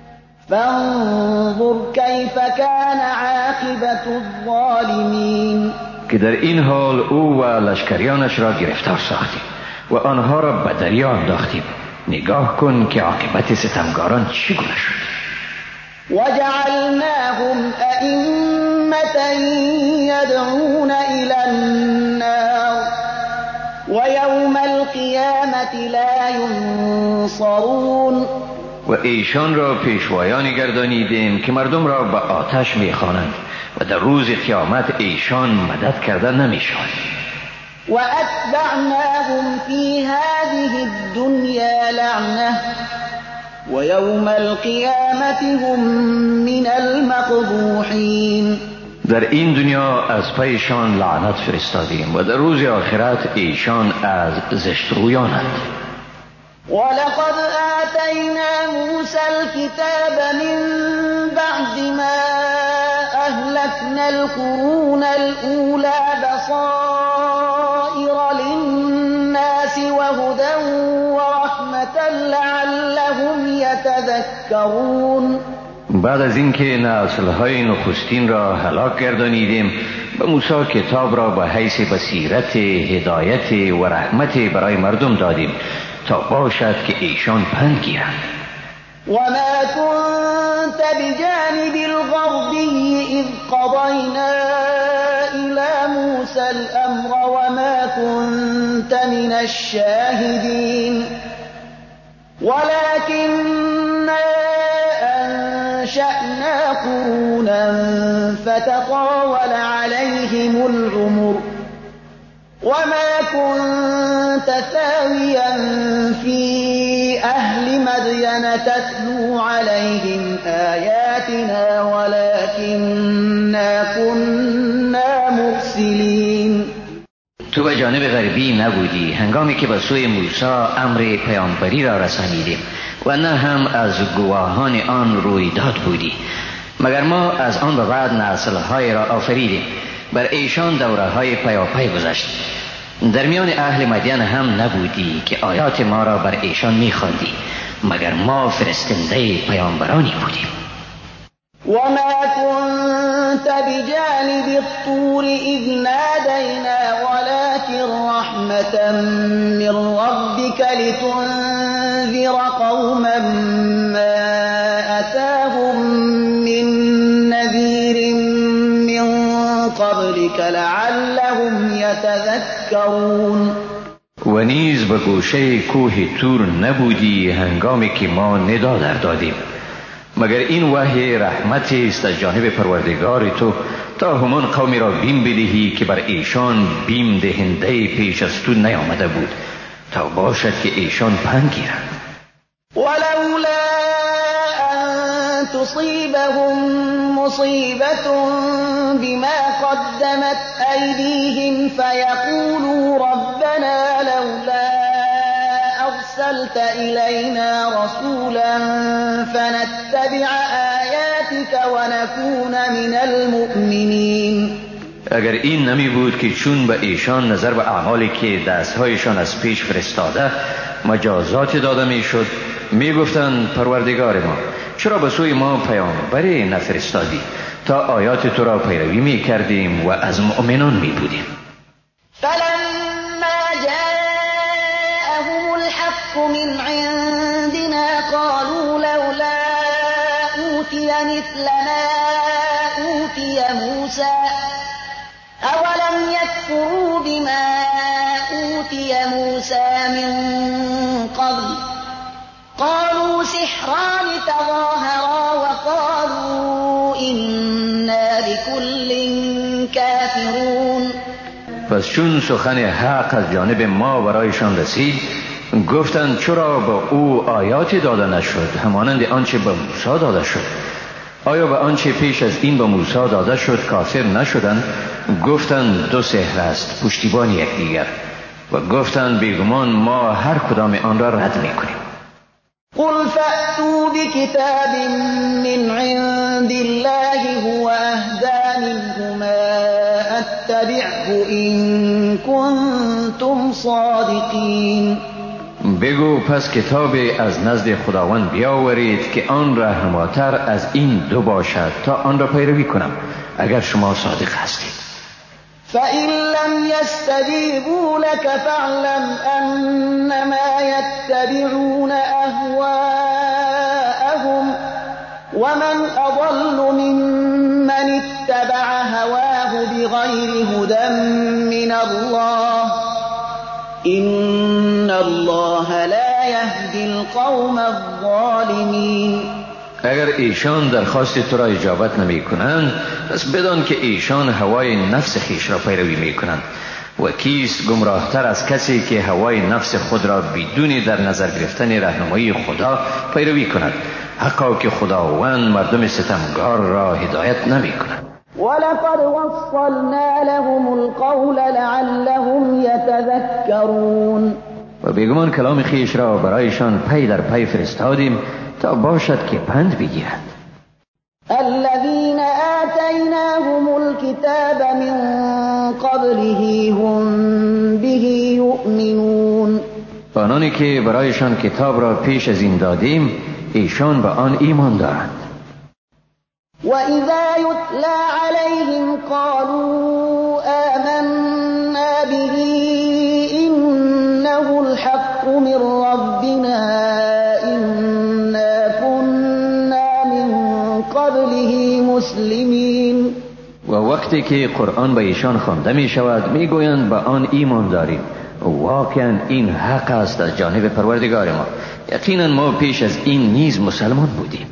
S1: فانظر كيف كان عاقبة الظالمين.
S2: که در این حال او و لشکریانش را گرفتار ساختیم و آنها را به دریا انداختیم. نگاه کن که عاقبت ستمگاران چگونه شد.
S1: وجعلناهم أئمة يدعون إلى النار ويوم القيامة لا ينصرون.
S2: و ایشان را پیشوایانی گردانیدیم که مردم را به آتش میخوانند و در روز قیامت ایشان مدد کرده نمیشوند.
S1: وأتبعناهم في هذه الدنيا لعنة ويوم القيامة هم من المقبوحين.
S2: در این دنیا از پیشان لعنت فرستادیم و در روز آخرت ایشان از زشترویانند.
S1: ولقد آتينا موسى الكتاب من بعد ما أهلكنا القرون الأولى بصائر للناس وهدى ورحمة لعلهم يتذكرون.
S2: بعد از اینکه نسل‌های نخستین را هلاک گردانیدیم به موسی کتاب را به حیث بصیرت، هدایت و رحمت برای مردم دادیم تا باشد که ایشان پند گیرند.
S1: وما كنت بجانب الغربي إذ قضينا إلى موسى الأمر وما كنت من الشاهدين ولكننا أنشأنا قرونا فتطاول عليهم العمر وما كنت ثاويا في أهل مدين تتلو عليهم آياتنا ولكننا كنا مرسلين.
S2: تو به جانب غربی نبودی هنگامی که به سوی موسی امر پیامبری را رسانیدیم و نه هم از گواهان آن رویداد بودی، مگر ما از آن به بعد نسل‌های را آفریدیم. بر ایشان دوره‌های پیاپی گذشت. در میان اهل مدین هم نبودی که آیات ما را بر ایشان می‌خواندی، مگر ما فرستنده پیامبرانی بودیم.
S1: وما كنت بجانب الطور إذ نادينا ولكن رحمة من ربك لتنذر قوما ما أتاهم من نذير من قبلك لعلهم يتذكرون.
S2: و نیز به گوشه کوه تور نبودی هنگامی که ما ندا در دادیم، مگر این وحی رحمت است از جانب پروردگار تو تا همان قومی را بیم بدهی که بر ایشان بیم دهنده پیش از تو نیامده بود تا باشد که ایشان پند گیرند.
S1: ولولا أن تصيبهم مصيبة بما قدمت أيديهم فيقولوا ربنا لولا أرسلت أرسلت إلينا رسولا فنتبع آياتك ونكون من المؤمنين.
S2: اگر این نمی بود که چون به ایشان نظر به اعمالی که دستهایشان از پیش فرستاده مجازات داده می شد، می گفتند پروردگار ما چرا به سوی ما پیامبری نفرستادی تا آیات تو را پیروی می کردیم و از مؤمنان می بودیم.
S1: فلما جاءهم الحق من عندنا قالوا لولا أوتي مثل ما أوتي موسى أولم يكفروا بما أوتي موسى من قبل قالوا سحران تظاهرا وقالوا إنا بكل كافرون.
S2: پس چون سخن حق از جانب ما برایشان رسید گفتند چرا به او آیاتی داده نشد همانند آنچه به موسی داده شد؟ آیا به آنچه پیش از این به موسی داده شد کافر نشدند؟ گفتند دو سحر است پشتیبان یکدیگر و گفتند بیگمان ما هر کدام آن را رد میکنیم.
S1: قل فأتوا بكتاب من عند الله هو أهدى منهما أتبعه إن كنتم صادقين.
S2: بگو پس کتابی از نزد خداوند بیاورید که آن رهنماتر از این دو باشد تا آن را پیروی کنم اگر شما صادق هستید.
S1: فإن لم يستجيبوا لك فاعلم أنما يتبعون أهواءهم ومن أضل ممن اتبع هواه بغير هدى من الله إن الله لا يهدي القوم الظالمين.
S2: اگر ایشان درخواست تو را اجابت نمی کنند پس بدان که ایشان هوای نفس خیش را پیروی می کنند و کیست گمراهتر از کسی که هوای نفس خود را بدون در نظر گرفتن راهنمایی خدا پیروی کند، حقا که خداوند مردم ستمگار را هدایت نمی کند.
S1: ولقد وصلنا لهم القول لعلهم يتذكرون.
S2: و بیگمان کلام خیش را برایشان پی در پی فرستادیم تا باشد که پند بگیرند.
S1: الذين آتيناهم الكتاب من قبله هم به يؤمنون.
S2: آنانی که برایشان کتاب را پیش از این دادیم ایشان به آن ایمان دارند.
S1: وإذا يتلى عليهم قالوا آمنا به إنه الحق من ربنا إنا كنا من قبله مسلمين.
S2: و وقتی که قرآن به ایشان خوانده می شود می گویند به آن ایمان داریم، واقعا این حق است از جانب پروردگار ما، یقینا ما پیش از این نیز مسلمان بودیم.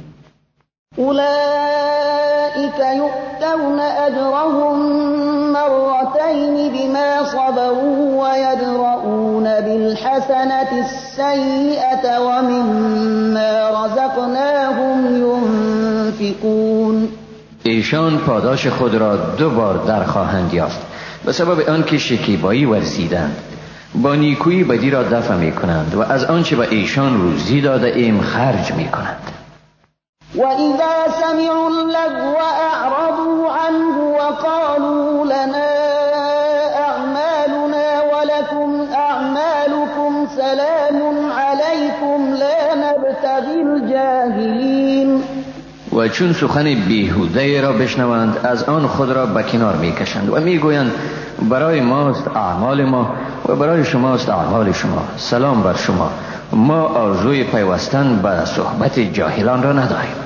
S1: أولئك يؤتون أجرهم مرتين بما صبروا ويدرؤون بالحسنة السيئة ومما رزقناهم ينفقون.
S2: ایشان پاداش خود را دو بار در خواهند یافت به سبب آنکه شکیبایی ورزیدند، با نیکویی بدی را دفع می کنند و از آنچه به ایشان روزی داده ایم خرج می کنند.
S1: وَإِذَا سَمِعُوا اللَّغْوَ أَعْرَضُوا عَنْهُ وَقَالُوا لَنَا أَعْمَالُنَا وَلَكُمْ أَعْمَالُكُمْ سَلَامٌ عَلَيْكُمْ لَا نَبْتَغِي الْجَاهِلِينَ.
S2: و چون سخن بیهوده را بشنوند از آن خود را به کنار می کشند و می گویند برای ماست اعمال ما و برای شماست اعمال شما، سلام بر شما، ما آرزوی پیوستن به صحبت جاهلان را نداریم.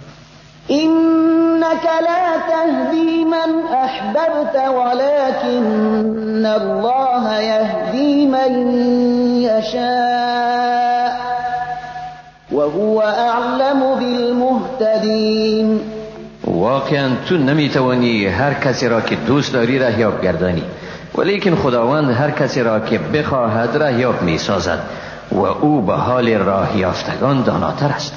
S1: إنك لا تهدي من أحببت ولكن الله يهدي من يشاء وهو أعلم بالمهتدين.
S2: واقعا تو نمیتوانی هر کسی را که دوست داری رهیاب گردانی، ولیکن خداوند هر کسی را که بخواهد رهیاب می سازد و او به حال راه یافتگان داناتر است.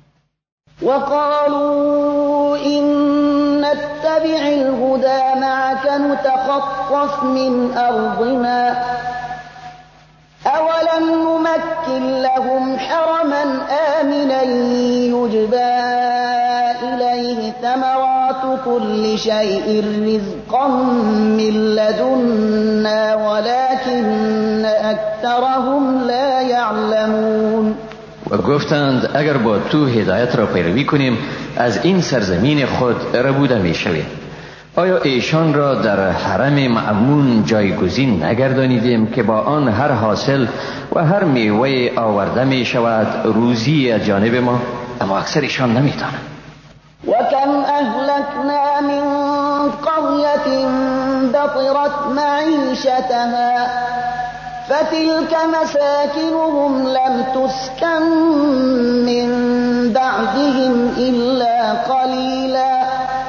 S1: وقالوا إن نتبع الهدى معك نتخطف من أرضنا أولم نمكن لهم حرما آمنا يجبى إليه ثمرات كل شيء رزقا من لدنا ولكن أكثرهم لا يعلمون.
S2: و گفتند اگر با تو هدایت را پیروی کنیم از این سرزمین خود ربوده می شویم. آیا ایشان را در حرم مأمون جایگزین نگردانیدیم که با آن هر حاصل و هر میوه آورده می شود روزی از جانب ما؟ اما اکثرشان نمی دانند.
S1: وكم أهلكنا من قرية بطرت معيشتها فتلك مساكنهم لم تسكن من بعدهم إلا قليلا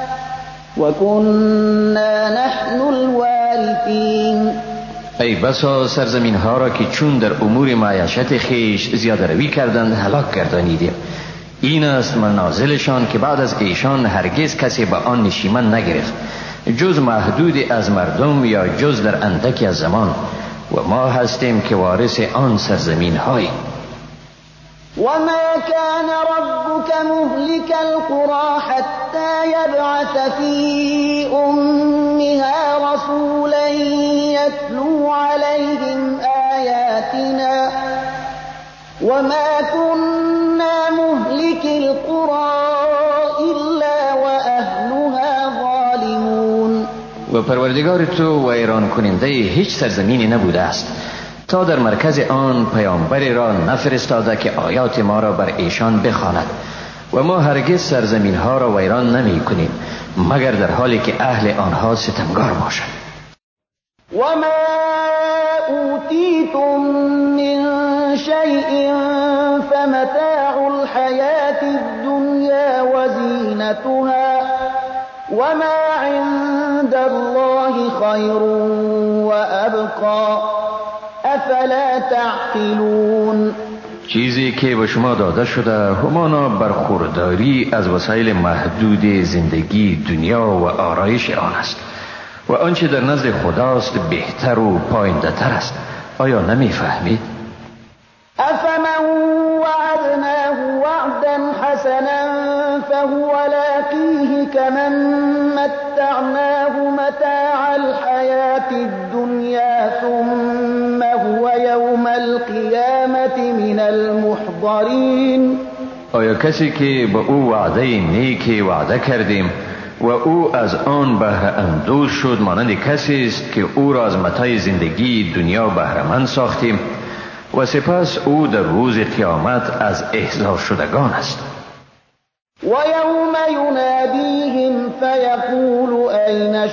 S1: وكنا نحن الوارثين.
S2: ای بسا سرزمین ها را که چون در امور معیشت خیش زیاده روی کردند هلاک گردانیدیم. این است منازلشان که بعد از ایشان هرگز کسی به آن نشیمن نگرفت جز محدود از مردم یا جز در اندکی از زمان و ما هستیم که وارث آن سرزمین هایی.
S1: وما كان ربك مهلك القرى حتى يبعث في أمها رسولا يتلو عليهم آياتنا وما كنا مهلك القرى إلا وأهلها ظالمون.
S2: و پروردگار تو ویران کننده هیچ سرزمینی نبوده است تا در مرکز آن پیامبری را نفرستاده که آیات ما را بر ایشان بخواند و ما هرگز سرزمین ها را ویران نمی کنیم مگر در حالی که اهل آنها ستمگار باشند.
S1: وما أوتيتم من شيء فمتاع الحياة الدنيا وزينتها وما عند الله خير وأبقى افلا تعقلون.
S2: چیزی که به شما داده شده همانا برخورداری از وسایل محدود زندگی دنیا و آرایش آن است و آنچه در نزد خداست بهتر و پاینده تر است. آیا نمی فهمید؟
S1: افمن وعدناه وعدا حسنا فهو لاقيه كمن متعناه متاع الحياة الدنيا ثم هو يوم القيامة من المحضرين.
S2: آیا کسی که به او وعده نیکی وعده کردیم و او از آن بهره اندوز شد مانند کسی است که او را از متاع زندگی دنیا بهره‌مند ساختیم و سپس او در روز قیامت از احضار شدگان است.
S1: ويوم يناديهم فيقول أين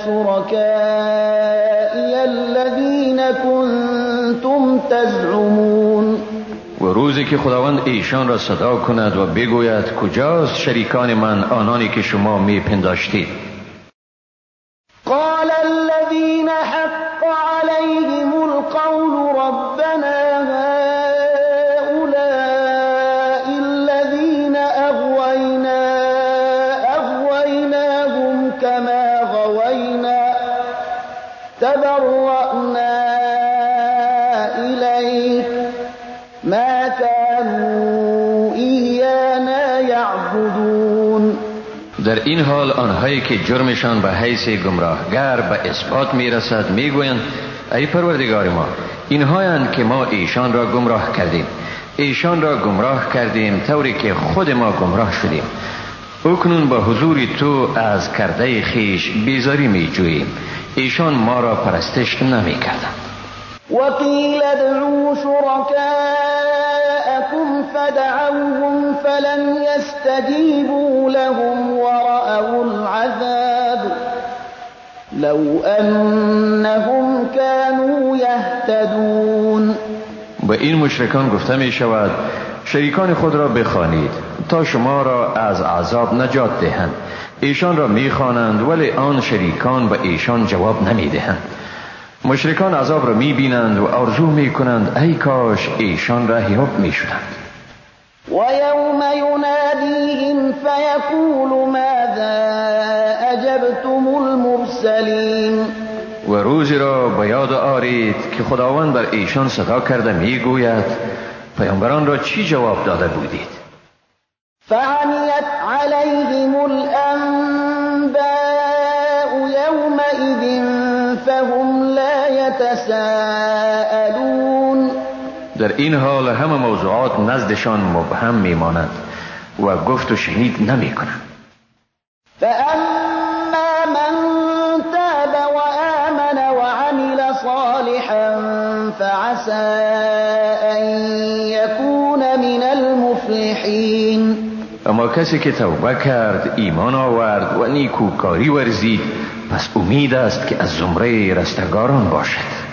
S1: شركائي الذين كنتم تزعمون.
S2: و روزی که خداوند ایشان را صدا کند و بگوید کجاست شریکان من آنانی که شما می پنداشتید؟
S1: قال الذين حق عليهم القول ربنا هؤلاء الذين أغويناهم كما غوينا تبرأنا إليك ما كانوا إيانا يعبدون.
S2: در این حال آنهایی که جرمشان به حیث گمراهگر به اثبات میرسد میگویند ای پروردگار ما اینهایند که ما ایشان را گمراه کردیم، ایشان را گمراه کردیم طوری که خود ما گمراه شدیم. اکنون با حضور تو از کرده خیش بیزاری می جوییم. ایشان ما را پرستش نمی کردند.
S1: وقیل ادعوا شركاءكم فدعوهم فلم يستجيبوا لهم ورأوا العذاب لو أنهم كانوا يهتدون.
S2: به این مشرکان گفته می شود شریکان خود را بخوانید تا شما را از عذاب نجات دهند. ایشان را می خوانند ولی آن شریکان به ایشان جواب نمی دهند. مشرکان عذاب را می بینند و آرزو می کنند ای کاش ایشان راهیاب می شدند.
S1: و یوم ینادیهم فیقول ماذا اجبتم المرسلین.
S2: و روزی را به یاد آرید که خداوند بر ایشان صدا کرده میگوید پیامبران را چی جواب داده بودید؟
S1: فعمیت علیهم الانباء یومئذ فهم لا یتساءلون.
S2: در این حال همه موضوعات نزدشان مبهم میماند و گفت و شنید نمی کنند.
S1: فاما من تاب وآمن وعمل صالحا فعسى ان یکون من المفلحین.
S2: اما کسی که توبه کرد، ایمان آورد و نیکوکاری ورزید، پس امید است که از زمره رستگاران باشد.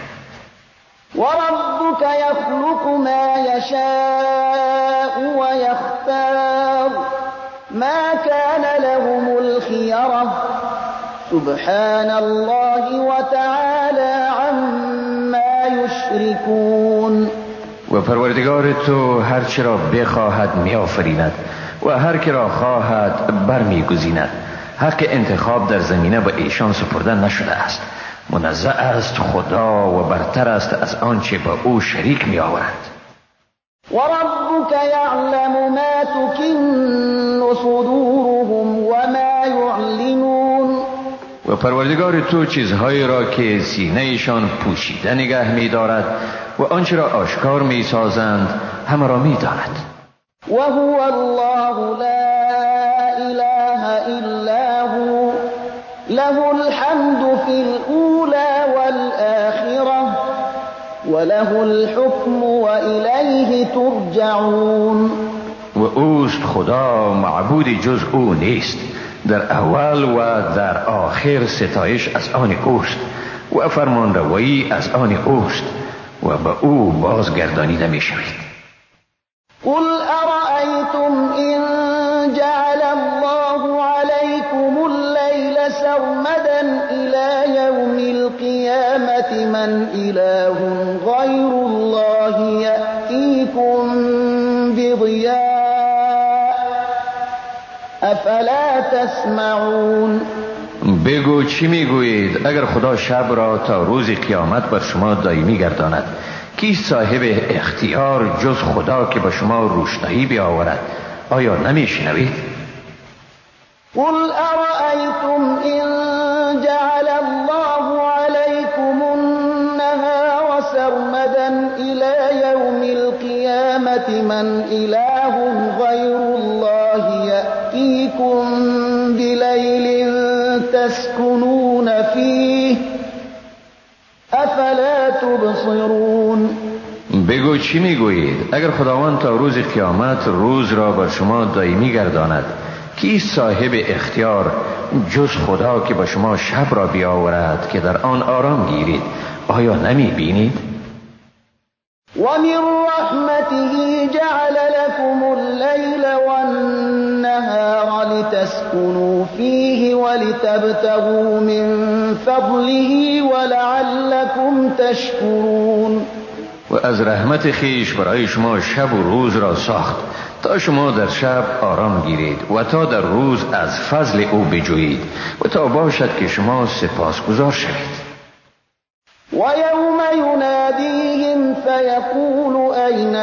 S1: وربك يخلق ما يشاء ويختار ما كان لهم الخيرة سبحان الله وتعالى عما يشركون.
S2: و پروردگار تو هر چه را بخواهد میآفریند و هر که را خواهد برمیگزیند. حق انتخاب در زمینه به ایشان سپرده نشده است. منزه است خدا و برتر است از آنچه به او شریک می آورند.
S1: وربك يعلم ما تكن صدورهم وما يعلنون.
S2: و پروردگار تو چیزهایی را که سینه ایشان پوشیده نگه می دارد و آنچه را آشکار می سازند همه را می داند.
S1: وهو الله لا اله الا هو له الحمد في الأولى والآخرة وله الحكم وإليه ترجعون.
S2: و اوست خدا، معبودی جز او نیست. در اول و در آخر ستایش از آن اوست و فرمان روایی از آن اوست و به او بازگردانیده می شوید.
S1: قل أرأيتم إن جعل الله عليكم الليل سرمدا إلى يوم القيامة من إله غير الله يأتيكم بضياء أفلا تسمعون.
S2: بگو چی میگویید؟ اگر خدا شب را تا روز قیامت بر شما دائمی گرداند، کیست صاحب اختیار جز خدا که به شما روشنایی بیاورد؟ آیا نمیشنوید؟
S1: قل أرأيتم إن جعل الله عليكم النهار سرمدا إلى يوم القيامة من إله غير الله يأتيكم بليل تسكنون فيه أفلا تبصرون.
S2: بگو چی میگویید؟ اگر خداوند تا روز قیامت روز را بر شما دائمی گرداند، کی صاحب اختیار جز خدا که به شما شب را بیاورد که در آن آرام گیرید؟ آیا نمی بینید؟
S1: ومن رحمته جعل لكم الليل والنهار لتسكنوا فيه ولتبتغوا من فضله ولعلكم تشكرون.
S2: و از رحمت خیش برای شما شب و روز را ساخت تا شما در شب آرام گیرید و تا در روز از فضل او بجویید و تا باشد که شما سپاسگزار شوید.
S1: ويوم يناديهم فيقول أين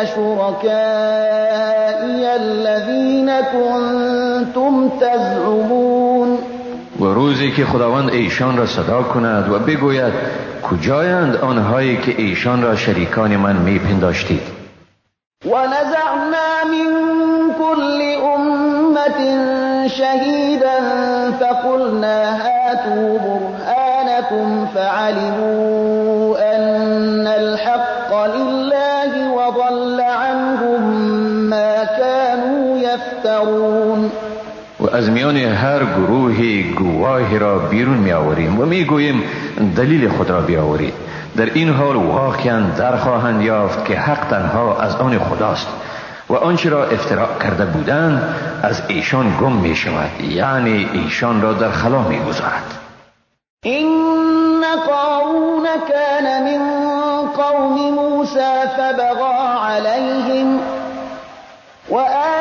S1: شركائي الذين كنتم تزعمون.
S2: و روزی که خداوند ایشان را صدا کند و بگوید کجایند آنهایی که ایشان را شریکان من میپنداشتید.
S1: ونزعنا من كل أمة شهيدا فقلنا هاتوا برهانكم فعلموا أن الحق لله وضل عنهم ما كانوا يفترون.
S2: و از میان هر گروهی گواهی را بیرون می آوریم و می گوییم دلیل خود را بیاورید. در این حال واقعا در خواهند یافت که حق تنها از آن خداست و آنچه را افتراء کرده بودند از ایشان گم می شود، یعنی ایشان را در خلا می گذارد.
S1: إن قارون كان من قوم موسى فبغى عليهم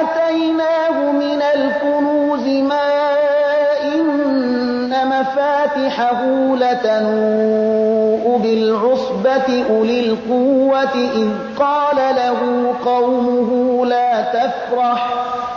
S1: وآتيناه من الكنوز ما إن مفاتحه مفاتحه لتنوء بالعصبة أولي القوة إذ قال له قومه لا تفرح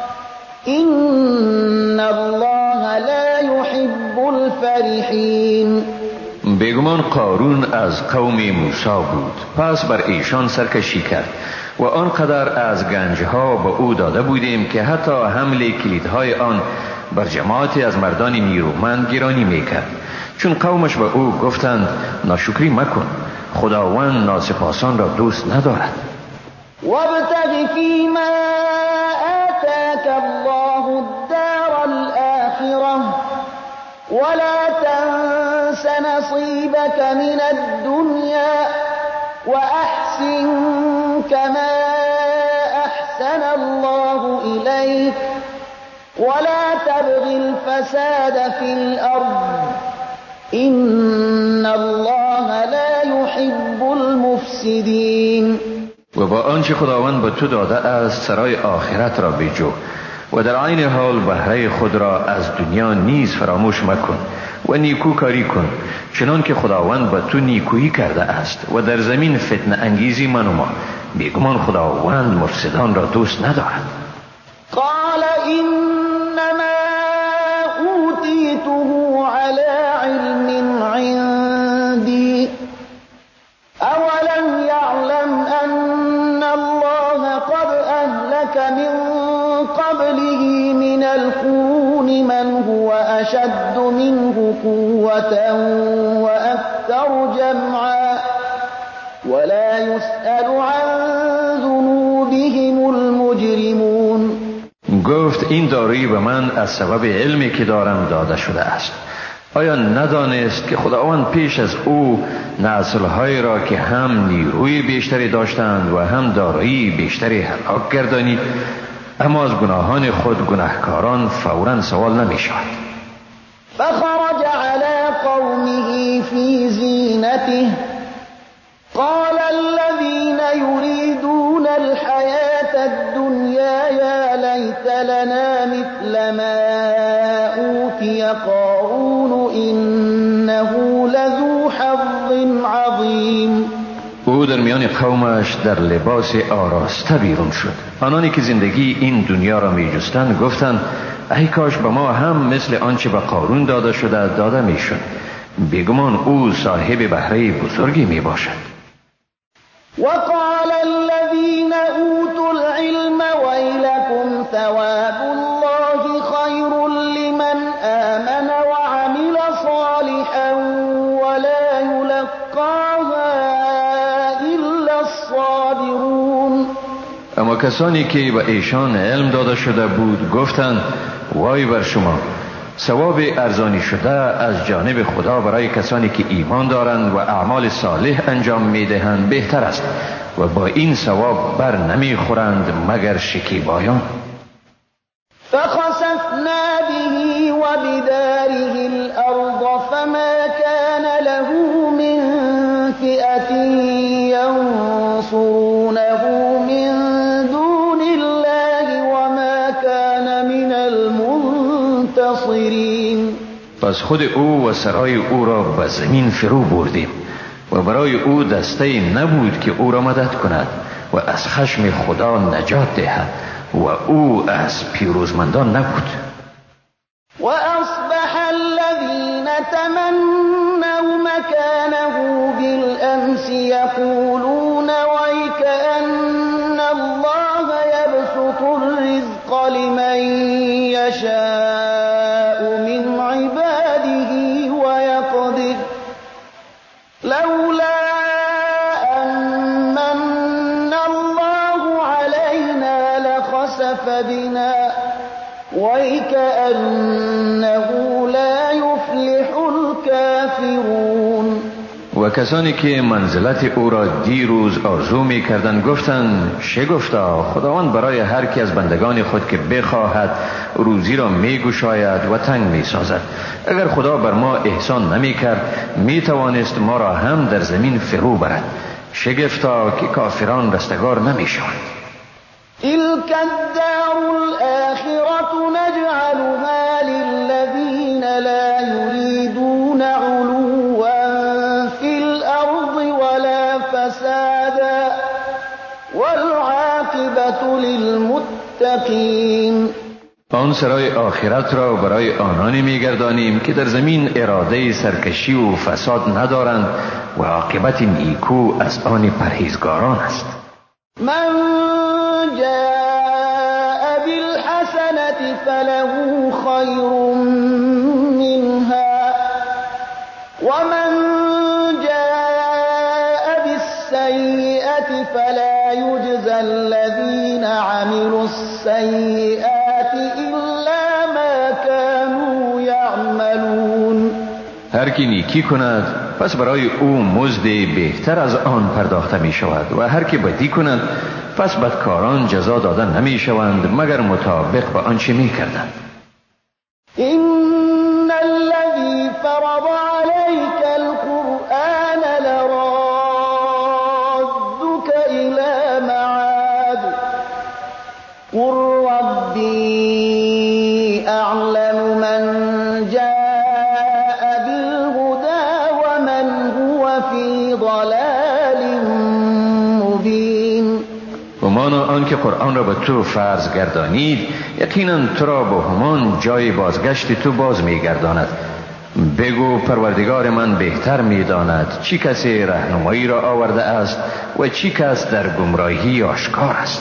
S1: إن الله لا يحب الفرحين.
S2: بیگمان قارون از قوم موسی بود، پس بر ایشان سرکشی کرد و آنقدر از گنجها به او داده بودیم که حتی حمل کلیدهای آن بر جماعتی از مردان نیرومند گرانی میکرد. چون قومش به او گفتند ناشکری مکن، خداوند ناسپاسان را دوست ندارد.
S1: وابتغ فيما آتاك الله الدار الآخرة ولا تنس نصيبك من الدنيا وأحسن كما أحسن الله إليك ولا تبغ الفساد في الأرض إن الله لا يحب المفسدين.
S2: و با آنچه خداوند به تو داده است سرای آخرت را بجو و در عین حال بهره خود را از دنیا نیز فراموش مکن و نیکوکاری کن چنان که خداوند به تو نیکویی کرده است و در زمین فتنه انگیزی منما، بیگمان خداوند مفسدان را دوست ندارد.
S1: قال انما اوتیته على علم عندي اولم يعلم ان الله قد اهلك من قبله من القرون من هو اشد منه قوة واكثر جمعا ولا يسأل عن ذنوبهم المجرمون.
S2: گفت این دارویی به من از سبب علمی که دارم داده شده است. آیا ندانست که خداوند پیش از او نسل‌های را که هم نیروی بیشتری داشتند و هم دارایی بیشتری هلاک گردانید؟ اما از گناهان خود گناهکاران فوراً سوال نمی شود.
S1: فخرج على قومه في زینته قال الذين يريدون الحياة الدنيا يا ليت لنا مثل ما أوتي قارون إنه لذو حظ عظيم.
S2: او در میان قومش در لباس آراسته بیرون شد. آنانی که زندگی این دنیا را می جستند گفتند ای کاش به ما هم مثل آنچه به قارون داده شده داده می شد. بیگمان او صاحب بهره بزرگی می باشد.
S1: وقال الذين أوتوا العلم ويلكم ثواب الله خير لمن آمن وعمل صالحا ولا يلقاها إلا الصابرون.
S2: اما کسانی که به ایشان علم داده شده بود گفتند وای بر شما، ثواب ارزانی شده از جانب خدا برای کسانی که ایمان دارند و اعمال صالح انجام میدهند بهتر است و با این ثواب بر نمیخورند مگر شکیبایان.
S1: فخسفنا به وبداره الأرض فما كان له من فئة ينصرونه من دون الله وما كان من المنتصرين.
S2: پس خود او و سرای او را به زمین فرو بردیم و برای او دسته نبود که او را مدد کند و از خشم خدا نجات دهد و او از پیروزمندان نبود.
S1: وأصبح الذين تمنوا مكانه بالأمس يقولون ويكأن الله يبسط الرزق لمن يشاء من عباده ويقدر لولا أن من الله علينا لخسف بنا وَيْكَأَنَّهُ لَا يُفْلِحُ الْكَافِرُونَ.
S2: و کسانی که منزلت او را دیروز آرزو می کردند گفتند شگفتا خداوند برای هر کی از بندگان خود که بخواهد روزی را می گشاید و تنگ می سازد. اگر خدا بر ما احسان نمی کرد می توانست ما را هم در زمین فرو برد. شگفتا که کافران رستگار نمی شوند.
S1: تلك الدار الآخرة نجعلها للذين لا يريدون مستقیم.
S2: آن سرای آخرت را برای آنانی می‌گردانیم که در زمین اراده سرکشی و فساد ندارند و عاقبت نیکو از آن پرهیزگاران است.
S1: من جاء بالحسنة فله خير منها ومن جاء بالسيئة فلا يجزى الذين عملوا السيئات إلا ما كانوا يعملون.
S2: هر کی نیکی کند پس برای او مزد بهتر از آن پرداخته می شود و هر کی بدی کند پس بدکاران جزا داده نمی شوند مگر مطابق با آنچه می کردند.
S1: إن الذي فرض عليك القرآن لرادك إلى معاد قل ربي أعلم من جاء بالهدى ومن هو في ضلال مبين.
S2: همانا آنکه قرآن را به تو فرض گردانید یقینا تو را به همان جای بازگشت تو باز می گرداند. بگو پروردگار من بهتر می داند چی کسی راهنمایی را آورده است و چی کس در گمراهی آشکار است.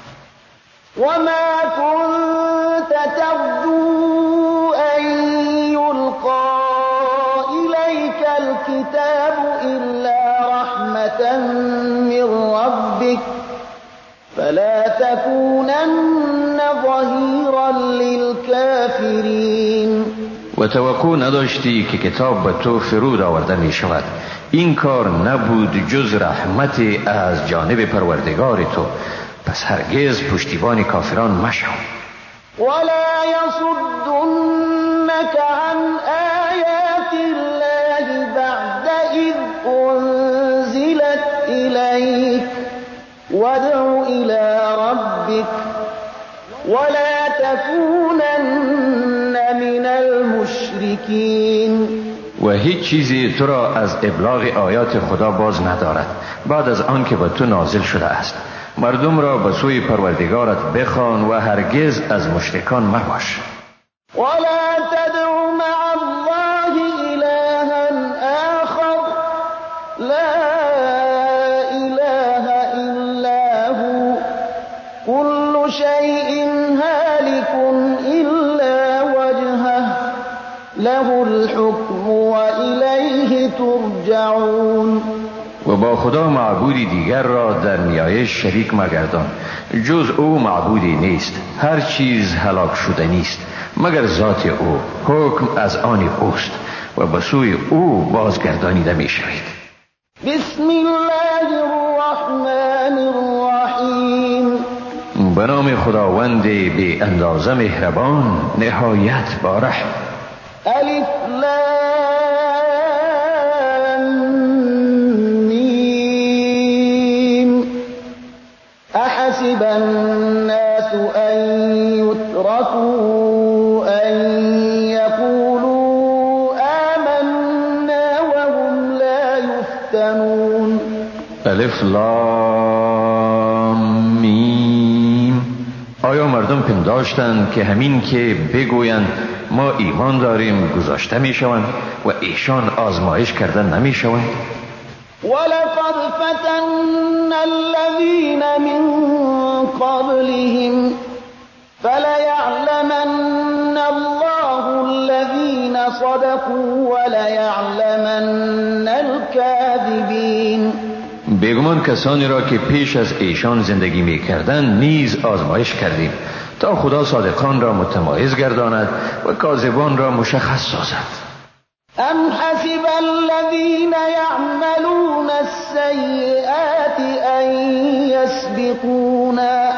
S1: وما كنت ترجو أن يلقى إليك الكتاب إلا رحمة من ربك فلا تكونن ظهيرا للكافرين.
S2: و توقع نداشتی که کتاب به تو فرود آورده می شود. این کار نبود جز رحمت از جانب پروردگار تو، پس هرگز پشتیبان کافران مشو.
S1: ولا يصدنك عن آيات الله بعد إذ أنزلت إليك وادع إلى ربك ولا تكونن من المشركين.
S2: و هیچ چیزی تو را از ابلاغ آیات خدا باز ندارد بعد از آن که به تو نازل شده است. مردم را به سوی پروردگارت بخوان و هرگز از مشرکان مباش.
S1: ولا تدع مع الله إلها آخر لا إله إلا هو كل شيء هالك إلا وجهه له الحكم وإليه ترجعون.
S2: و با خدا معبودی دیگر را در نیایش شریک مگردان. جز او معبودی نیست. هر چیز هلاک شده نیست مگر ذات او. حکم از آن اوست و به سوی او بازگردانیده می شوید.
S1: بسم الله الرحمن الرحیم.
S2: به نام خداوند بی اندازه مهربان نهایت با رحم.
S1: الف لام أحسب الناس أن يتركوا أن يقولوا آمنا وهم لا يفتنون.
S2: الف لام میم. آیا مردم پنداشتند که همین که بگویند ما ایمان داریم گذاشته می شوند و ایشان آزمایش کردن نمی شوند؟
S1: ولقد فتنا الذين من قبلهم فليعلمن الله الذين صدقوا وليعلمن الكاذبين.
S2: بیگمان کسانی را که پیش از ایشان زندگی می کردند نیز آزمایش کردیم تا خدا صادقان را متمایز گرداند و کاذبان را مشخص سازد.
S1: أم حسب الذين يعملون السيئات أن يسبقونا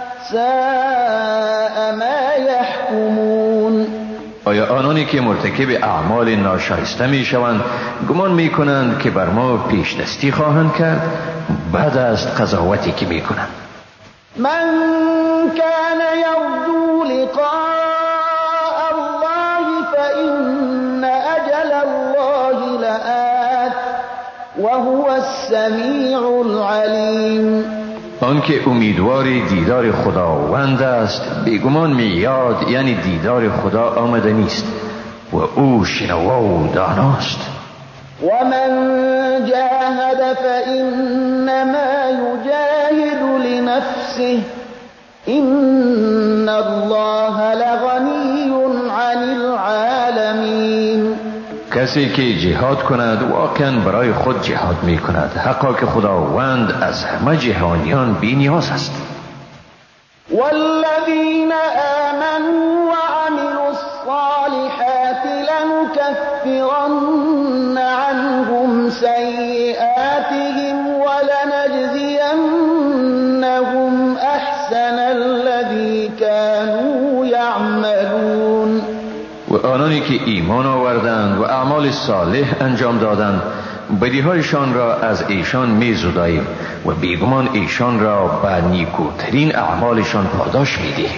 S1: ساء ما يحكمون.
S2: آیا آنانی که مرتکب اعمال ناشایسته می شوند گمان می کنند که بر ما پیش دستی خواهند کرد؟ بعد است قضاوتی که می کنند.
S1: من كان يرجو لقاء الله فإن أجل الله لآت وهو السميع العليم.
S2: آنکه امیدوار دیدار خداوند است بیگمان میاد، یعنی دیدار خدا آمده نیست و او شنوا و داناست.
S1: ومن جاهد فإنما يجاهد لنفسه إن الله لغنی عن العالمین.
S2: کسی که جهاد کند واقعا برای خود جهاد می کند، حقا که خداوند از همه جهانیان بی نیاز است.
S1: والذین آمنوا وعملوا الصالحات لنكفرن عنهم سیئاتهم ولنجزینهم احسن الذی كانوا یعملون.
S2: و آنانی که ایمان آوردند و اعمال صالح انجام دادند بدیهایشان را از ایشان می‌زداییم و بیگمان ایشان را به نیکوترین اعمالشان پاداش می‌دهیم.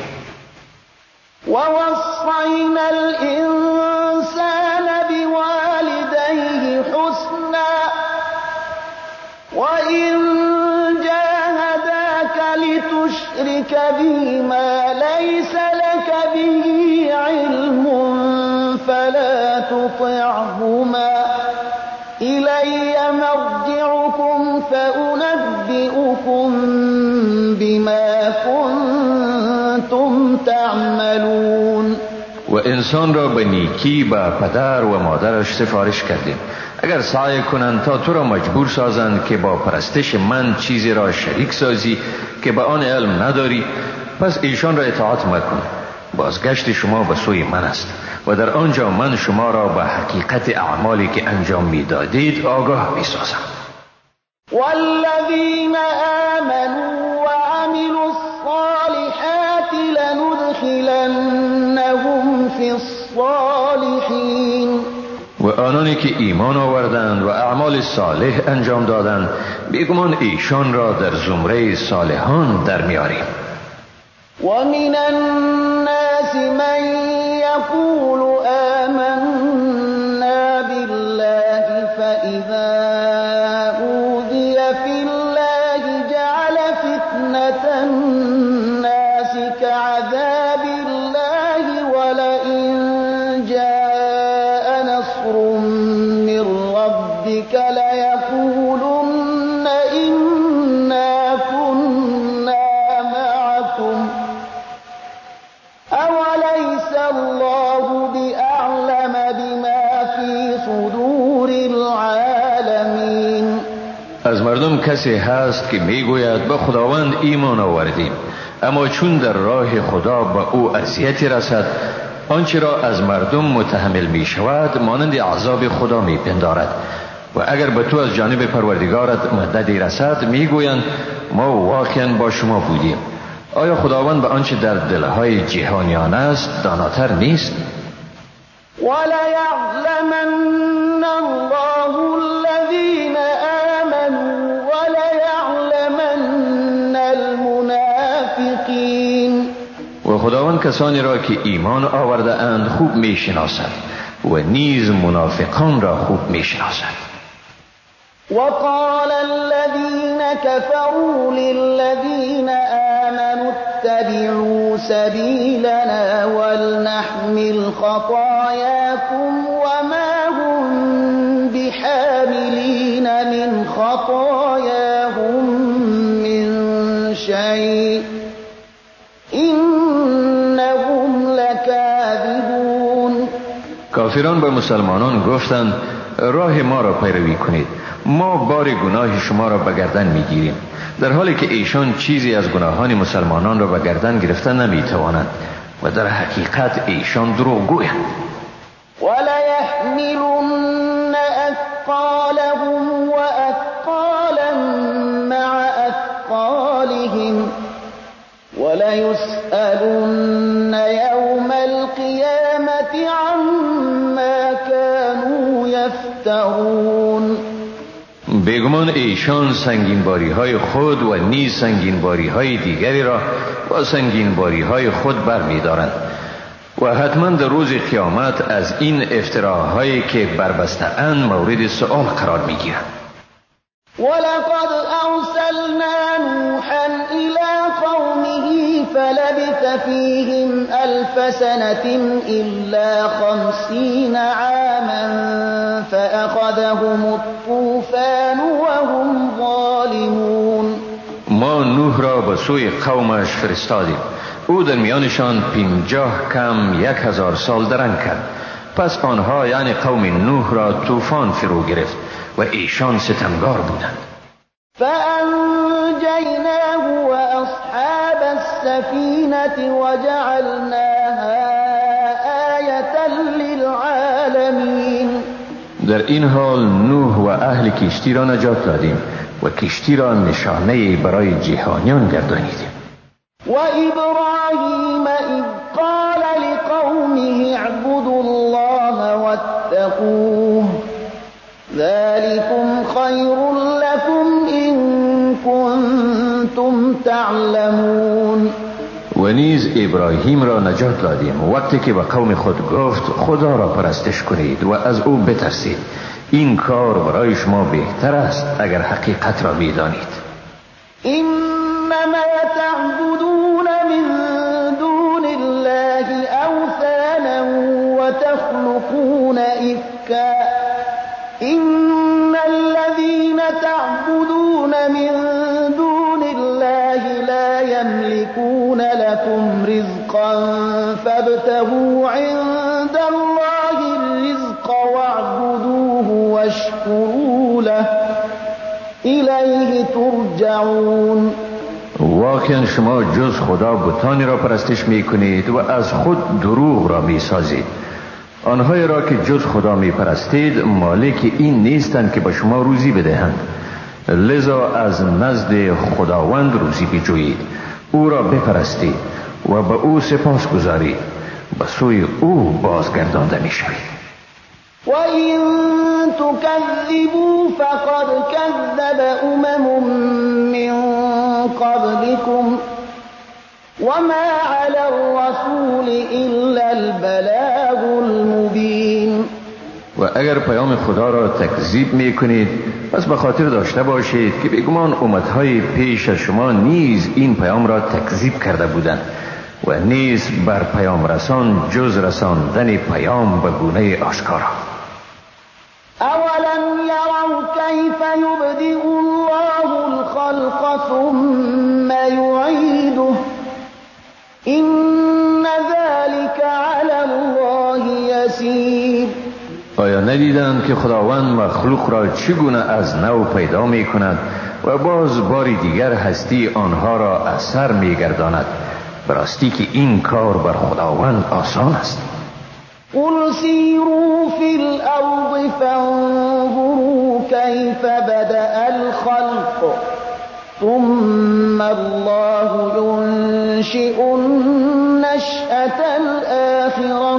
S1: ووصينا الإنسان بوالديه حسنا وإن جاهداك لتشرك بي ما ليس لك به علم فلا تطعهما إلي مرجعكم فأنبئكم بما كنتم تعملون.
S2: و انسان را به نیکی به پدر و مادرش سفارش کردیم اگر سعی کنند تا تو را مجبور سازند که با پرستش من چیزی را شریک سازی که به آن علم نداری، پس ایشان را اطاعت مکن. بازگشت شما به سوی من است و در آنجا من شما را به حقیقت اعمالی که انجام میدادید آگاه میسازم.
S1: والذین آمنوا وعملوا الصالحات لندخلنهم فی الصالحین.
S2: و آنانی که ایمان آوردند و اعمال صالح انجام دادند بیگمان ایشان را در زمره صالحان در میاریم.
S1: ومن الناس من يقول آمنا بالله فإذا أوذي في الله جعل فتنة الناس كعذاب الله ولئن جاء نصر من ربك ليقولن إنا كنا معكم أوليس الله بأعلم بما في صدور العالمين.
S2: از مردم کسی هست که میگوید به خداوند ایمان آوردیم، اما چون در راه خدا به او اذیتی رسد آنچه را از مردم متحمل می شود مانند عذاب خدا می پندارد و اگر به تو از جانب پروردگارت مددی رسد میگویند ما واقعا با شما بودیم. آیا خداوند به آنچه در دلهای جهانیان است داناتر نیست؟
S1: وَلَيَعْلَمَنَّ اللَّهُ الَّذِينَ آمَنُوا وَلَيَعْلَمَنَّ الْمُنَافِقِينَ.
S2: و خداوند کسانی را که ایمان آورده اند خوب می شناسد و نیز منافقان را خوب می شناسد.
S1: وقال الذين كفروا للذين آمنوا اتبعوا سبيلنا ولنحمل خطاياكم وما هم بحاملين من خطاياهم من شيء إنهم لكاذبون.
S2: کافران به مسلمانان گفتند راه ما را پیروی کنید، ما بار گناه شما را به گردن میگیریم، در حالی که ایشان چیزی از گناهان مسلمانان را به گردن گرفتن نمیتوانند و در حقیقت ایشان دروغگویند.
S1: وليحملن أثقالهم وأثقالا مع أثقالهم وليسألن يوم القيامة عما كانوا يفترون.
S2: بیگمان ایشان سنگینباری های خود و نیز سنگینباری های دیگری را با سنگینباری های خود برمی‌دارند و حتما در روز قیامت از این افتراهایی که بربسته اند مورد سؤال قرار می‌گیرند.
S1: ولقد أرسلنا نوحا إلى قومه فلبث فيهم 1000 سنة إلا 50 عاما فأخذهم الطوفان وهم ظالمون.
S2: ما نوح را به سوی قومش فرستادیم. او در میانشان 50 کم 1000 سال درنگ کرد. پس آنها یعنی قوم نوح را طوفان فرو گرفت و ایشان ستمگار بودند.
S1: فأنجيناه وأصحاب السفينة وجعلناها آية للعالمين.
S2: در این حال نوح و اهل کشتی را نجات دادیم و کشتی را نشانه برای جهانیان گردانیدیم.
S1: وإبراهيم إذ قال لقومه اعبدوا الله واتقوه ذلكم خير لكم إن كنتم تعلمون.
S2: و نیز ابراهیم را نجات دادیم وقتی که به قوم خود گفت خدا را پرستش کنید و از او بترسید. این کار برای شما بهتر است اگر حقیقت را می‌دانید.
S1: إنما تعبدون من دون الله أوثانا وتخلقون إفكا إن الذين تعبدون من دون الله لا يملكون لكم رزقا فابتغوا عند الله الرزق واعبدوه واشكروا له إليه ترجعون.
S2: واقعا شما جز خدا بتانی را پرستش می کنید و از خود دروغ را می سازید. آنهایی را که جز خدا می پرستید مالک این نیستند که به شما روزی بدهند. لذا از نزد خداوند روزی بجویید، او را بپرستید و به او سپاس گذارید. به سوی او بازگردانده می شوید.
S1: وَإِن تُكَذِّبُوا فَقَدْ كَذَّبَ أُمَمٌ مِّن قَبْلِكُمْ وَمَا عَلَى الرَّسُولِ إِلَّا الْبَلَاغُ الْمُبِينُ.
S2: و اگر پیام خدا را تکذیب می کنید پس به خاطر داشته باشید که بیگمان امتهای پیش از شما نیز این پیام را تکذیب کرده بودند و نیز بر پیام رسان جز رساندن پیام به گونه آشکارا.
S1: أَوَلَمْ يَرَوْا كَيْفَ يُبْدِئُ اللَّهُ الْخَلْقَ ثُمَّ يُعِيدُهُ إِنَّ ذَلِكَ عَلَى اللَّهِ يَسِيرٌ.
S2: آیا ندیدند که خداوند مخلوق را چگونه از نو پیدا می کند و باز باری دیگر هستی آنها را از سر می گرداند؟ براستی که این کار بر خداوند آسان است.
S1: قل سیروا فی الارض فانظروا کیف بدأ الخلق ثم الله ينشئ النشأة الآخرة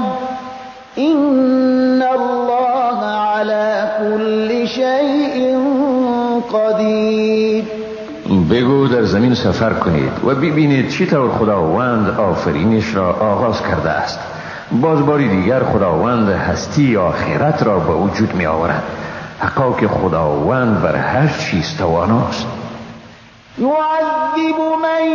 S1: إن الله على كل شيء قدیر.
S2: بگو در زمین سفر کنید و ببینید چی طور خداوند آفرینش را آغاز کرده است. باز باری دیگر خداوند هستی آخرت را به وجود می آورد. حقا که خداوند بر هر چیز تواناست.
S1: یعذب من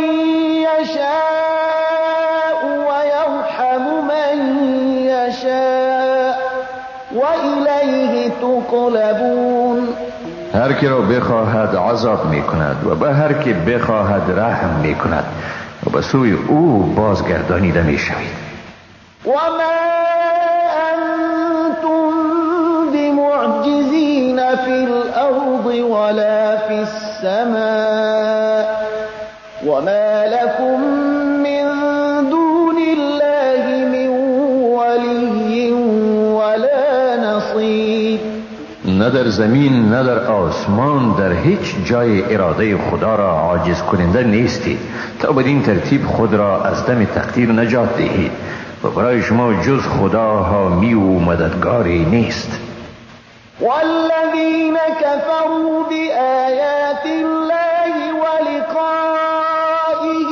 S1: یشاء و یرحم من یشاء و الیه تقلبون.
S2: هر که را بخواهد عذاب می کند و به هر که بخواهد رحم می کند و به سوی او بازگردانیده می شوید.
S1: وما أنتم بمعجزين في الأرض ولا في السماء وما لكم من دون الله من ولي ولا نصير.
S2: نه در زمین نه در آسمان در هیچ جای اراده خدا را عاجز کننده نیستید تا بدین ترتیب خود را از دم تقدیر نجات دهید و برای شما جز خدا حامی و مددگاری نیست.
S1: والذین کفروا بآیات الله ولقائه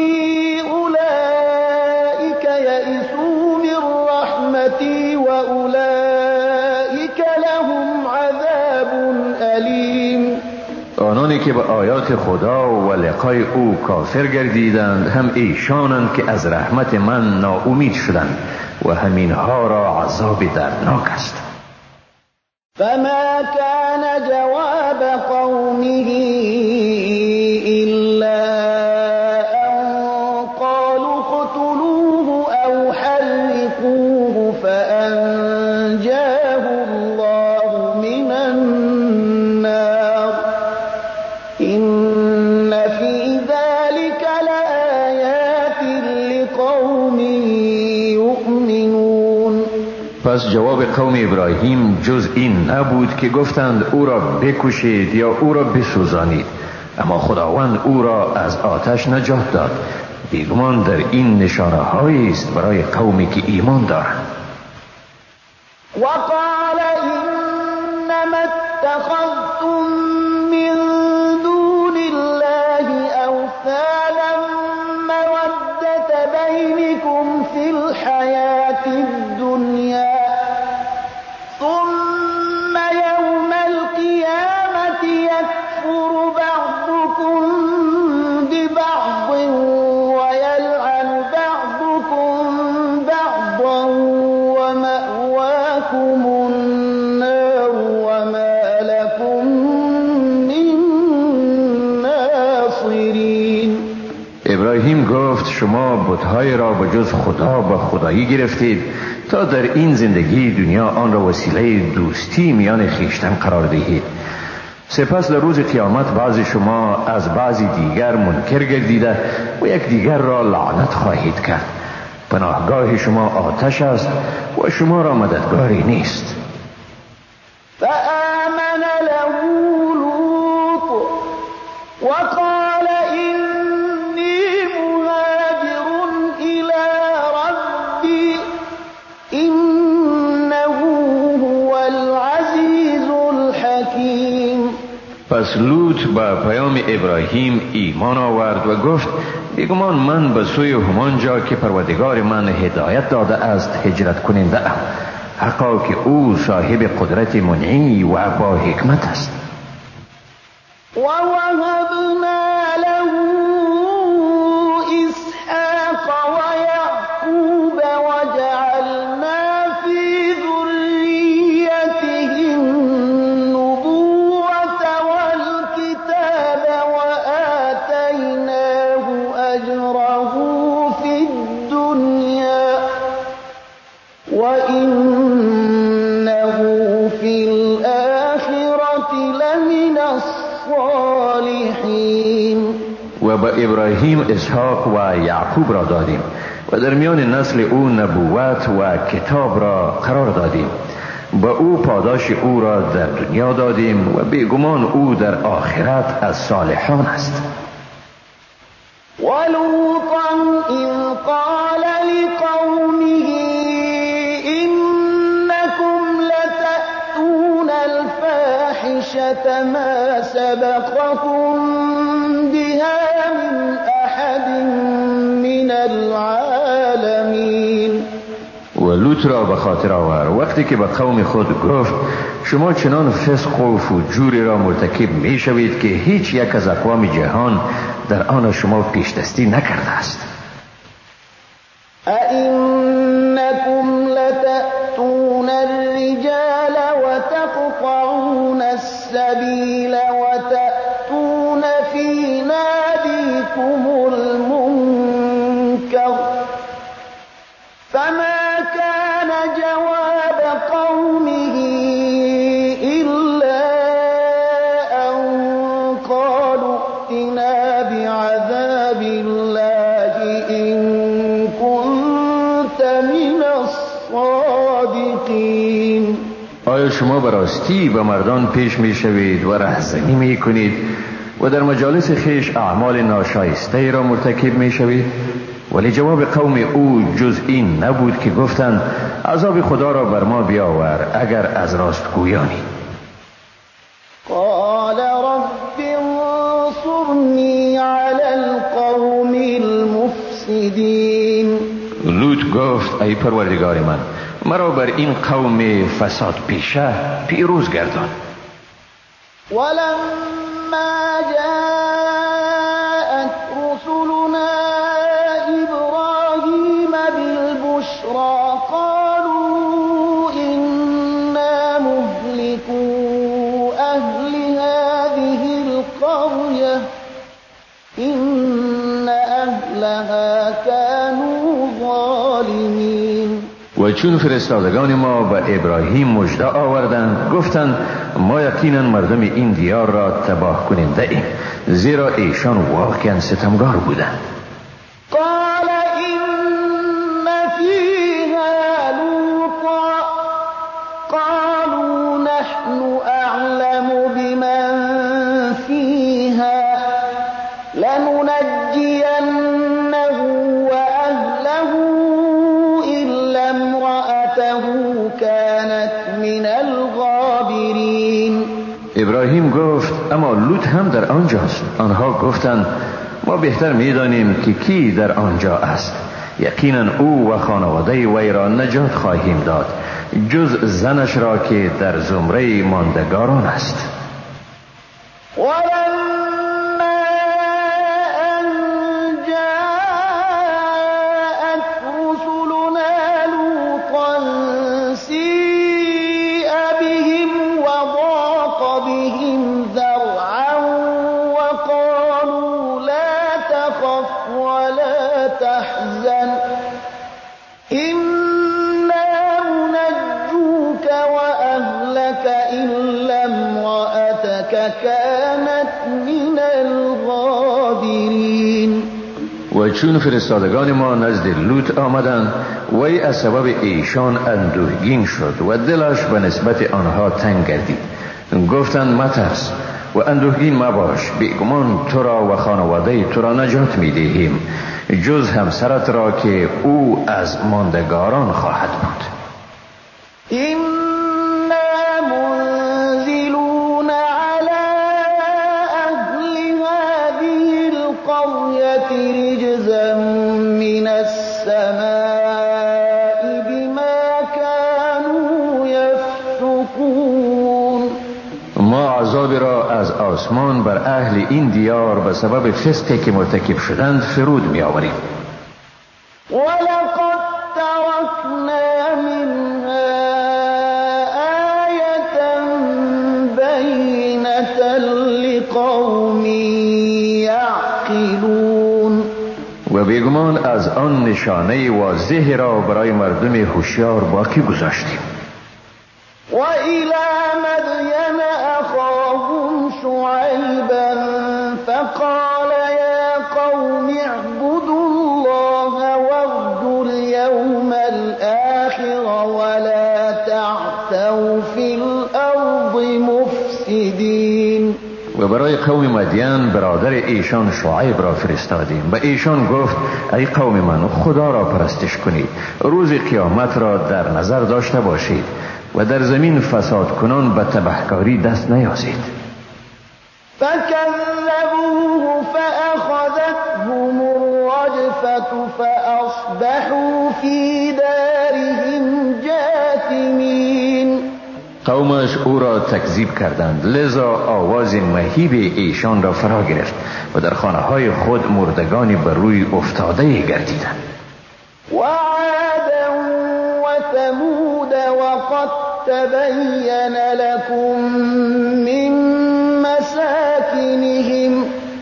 S1: اولئک یئسوا من رحمتی واولئک لهم عذاب الیم.
S2: آنانی که به آیات خدا و لقای او کافر گردیدند هم ایشانند که از رحمت من ناامید شدند و همینها را عذاب دردناک است.
S1: فما كان جواب قومه إلا أن قالوا اقتلوه أو حرقوه فأنجاه الله من النار إن في ذلك لآيات لقوم يؤمنون.
S2: پس جواب قوم ابراهیم جز این نبود که گفتند او را بکشید یا او را بسوزانید، اما خداوند او را از آتش نجات داد. بیگمان در این نشانه هایی است برای قومی که ایمان دارند.
S1: وقال إنما اتخذتم من دون الله أوثانا مودة بينكم في الحياة الدنيا ثم يوم القيامة يكفر بعضكم ببعض ويلعن بعضكم بعضا ومأواكم النار وما لكم من ناصرين.
S2: ابراهیم گفت شما بت‌های را به جز خدا و خدایی گرفتید تا در این زندگی دنیا آن را وسیله دوستی میان خویشتن قرار دهید. سپس در روز قیامت بعضی شما از بعضی دیگر منکر گردیده و یک دیگر را لعنت خواهید کرد. پناهگاه شما آتش است و شما را مددگاری نیست.
S1: فآمن له لوط وقال إني مهاجر إلى ربي إنه هو العزيز الحكيم.
S2: پس لوط با پیام ابراهیم ایمان آورد و گفت بیگمان من به سوی همان جا که پروردگار من هدایت داده است هجرت کننده ام، حقا که او صاحب قدرت منعی و با حکمت است.
S1: ووهبنا له إسحاق ويعقوب وجعلنا في ذريته النبوة والكتاب وآتيناه أجره في الدنيا وإنه في الآخرة لمن الصالحين.
S2: و به ابراهیم اسحاق و یعقوب را دادیم و در میان نسل او نبوت و کتاب را قرار دادیم. به او پاداش او را در دنیا دادیم و بیگمان او در آخرت از صالحان است.
S1: ولوطا إذ قال لقومه إنكم لتأتون الفاحشة ما سبقكم بها من أحد من العالمين.
S2: و لوط را به خاطر آور وقتی که به قوم خود گفت شما چنان فسق و فجوری را مرتکب می شوید که هیچ یک از اقوام جهان در آن شما پیش دستی نکرده است.
S1: أئنكم لتأتون الرجال وتقطعون السبيل وتأتون في ناديكم المنكر فما كان جواب قومه إلا أن قالوا ائتنا بعذاب الله إن كنت من الصادقين.
S2: آیا شما به راستی به مردان پیش می شوید و رهزنی می کنید و در مجالس خیش اعمال ناشایسته را مرتکب می شوید؟ ولی جواب قوم او جز این نبود که گفتند عذاب خدا را بر ما بیاور اگر از راست گویانی.
S1: قال رب انصرني على القوم المفسدين.
S2: لوط گفت ای پروردگار من مرا بر این قوم فساد پیشه پیروز گردان.
S1: ولما جاءت رسلنا إبراهيم بالبشرى قالوا إنا مهلكو أهل هذه القرية إن أهلها كانوا ظالمين.
S2: و چون فرستادگان ما به ابراهیم مژده آوردند گفتند ما یقینا مردم این دیار را تباه کننده ایم، زیرا ایشان واقعا ستمگار بودند.
S1: قال إن فيها لوطا قالوا نحن أعلم بمن فيها لننجينه وأهله إلا امرأته كانت من الغابرين.
S2: ابراهیم گفت اما لوط هم در آنجاست. آنها گفتند ما بهتر می‌دانیم که کی در آنجا است. یقینا او و خانواده وی را نجات خواهیم داد جز زنش را که در زمره ماندگاران است.
S1: ولما أن جاءت رسلنا لوطا سيء بهم وضاق بهم ذرعا وقالوا لا تخف ولا تحزن إنا منجوك وأهلك إلا امرأتك كانت من الغابرين.
S2: و چون فرستادگان ما نزد لوط آمدند وی از سبب ایشان اندوهگین شد و دلش به نسبت آنها تنگ گردید. گفتند مترس و اندوهگین مباش، بیگمان تو را و خانواده تو را نجات می‌دهیم جز همسرت را که او از ماندگاران خواهد بود.
S1: إنا منزلون على أهل هذه القرية رجزا من السماء بما كانوا يفسقون.
S2: ما عذاب را از آسمان بر اهل این دیار به سبب فسقی که مرتکب شدند فرود می آوریم.
S1: ولقد تركنا منها آية بينة لقوم يعقلون.
S2: و بیگمان از آن نشانه واضح را برای مردم هوشیار باقی گذاشتیم.
S1: وإلى مدين أخاهم شعيبا فقال يا قوم اعبدوا الله وارجوا اليوم الآخر ولا تعثوا في الأرض مفسدين.
S2: و برای قوم مدین برادر ایشان شعیب را فرستادیم. به ایشان گفت ای قوم من خدا را پرستش کنید، روز قیامت را در نظر داشته باشید و در زمین فساد کنان به تبهکاری دست نیازید.
S1: فكذبوه فأخذتهم الرجفة فأصبحوا في دارهم جاثمين.
S2: قومش او را تکذیب کردند، لذا آواز مهیب ایشان را فرا گرفت و در خانه های خود مردگانی بر روی افتاده گردیدند.
S1: وعادا وثمود وقد تبين لكم من مساكنهم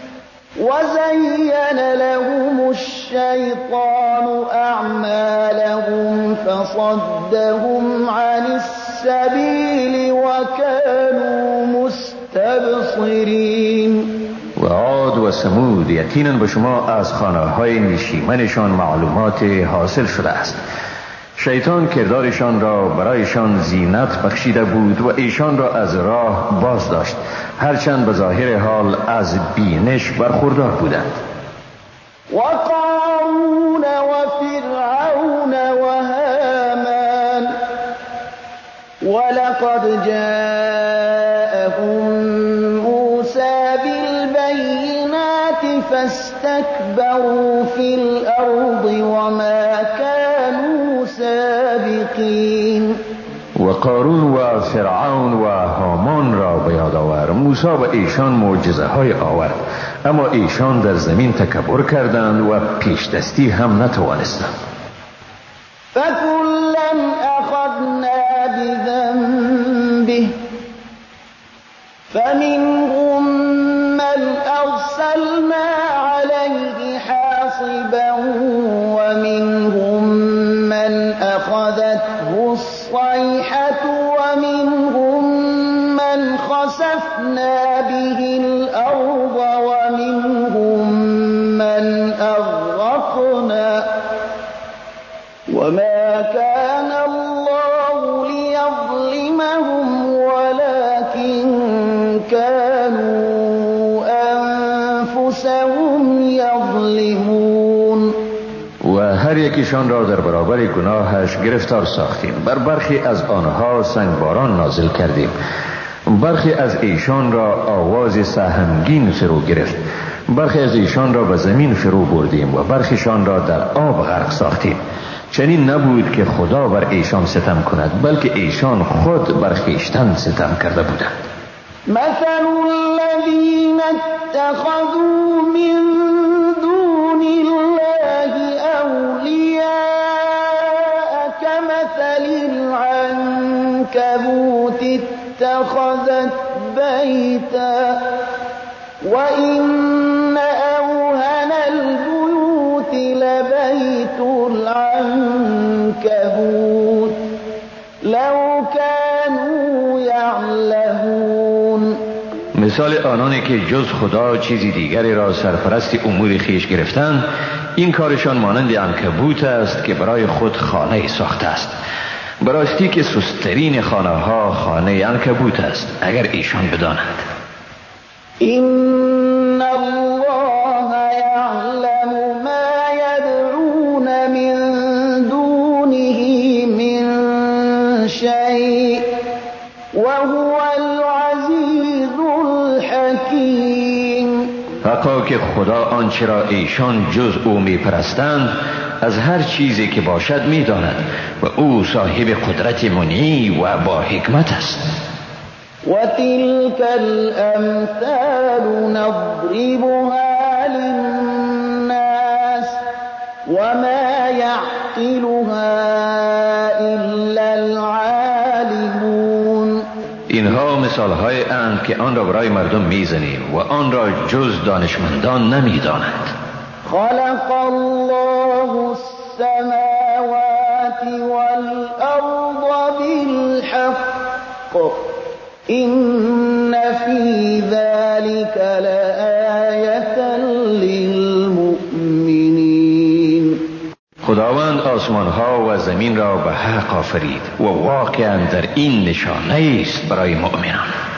S1: وزين لهم الشيطان أعمالهم فصدهم عن السبيل وكانوا مستبصرين.
S2: و عاد و ثمود یقینا به شما از خانه های نشیمنشان معلومات حاصل شده است. شیطان کردارشان را برایشان زینت بخشیده بود و ایشان را از راه باز داشت، هرچند به ظاهر حال از بینش برخوردار بودند.
S1: وقارون وفرعون وهامان ولقد جاءهم موسى بالبينات فاستكبروا في الأرض وما كانوا سابقين.
S2: و قارون و فرعون و هامان را به یاد آور. موسی و ایشان معجزه های آورد، اما ایشان در زمین تکبر کردند و پیش دستی هم نتوانستند.
S1: فَكُلًّا أَخَذْنَا بِذَنبِهِ فَمِنْهُم مَّنْ أَرْسَلْنَا عَلَيْهِ حَاصِبًا وَمِنْهُم مَّنْ أَخَذَتْهُ الصَّيْحَةُ وَمِنْهُم مَّنْ خَسَفْنَا بِهِ الْأَرْضَ وَمِنْهُم مَّنْ أَغْرَقْنَا وَمَا كَانَ اللَّهُ لِيَظْلِمَهُمْ وَلَكِن كَانُوا أَنفُسَهُمْ يَظْلِمُونَ.
S2: و هر یکیشان را در برابر گناهش گرفتار ساختیم. بر برخی از آنها سنگباران نازل کردیم، برخی از ایشان را آواز سهمگین فرو گرفت، برخی از ایشان را به زمین فرو بردیم و برخیشان را در آب غرق ساختیم. چنین نبود که خدا بر ایشان ستم کند، بلکه ایشان خود بر خویشتن ستم کرده بودند.
S1: مثل الذين اتخذوا من دون الله أولياء كمثل العنكبوت اتخذت بيتا وإن أوهن البيوت لبيت العنكبوت لو كانوا يعلمون.
S2: مثال آنانی که جز خدا چیزی دیگری را سرپرست امور خیش گرفتند، این کارشان مانند عنکبوت است که برای خود خانه ساخته است. براستی که سسترین خانه ها خانه عنکبوت است، اگر ایشان بدانند.
S1: إن الله يعلم ما يدعون من دونه من شيء وهو العزيز الحكيم.
S2: حقا که خدا آنچه را ایشان جز او می پرستند از هر چیزی که باشد می داند و او صاحب قدرت منعی و با حکمت است.
S1: وتلك الأمثال نضربها للناس وما يعقلها إلا العالمون.
S2: اینها مثالهای اند که آن را برای مردم میزنیم و آن را جز دانشمندان نمیدانند.
S1: خلق الله السماوات والأرض بالحق إن في ذلك لآية للمؤمنين.
S2: خداوند آسمانها و زمین را به حق آفرید و واقعا در این نشانه است برای مؤمنان.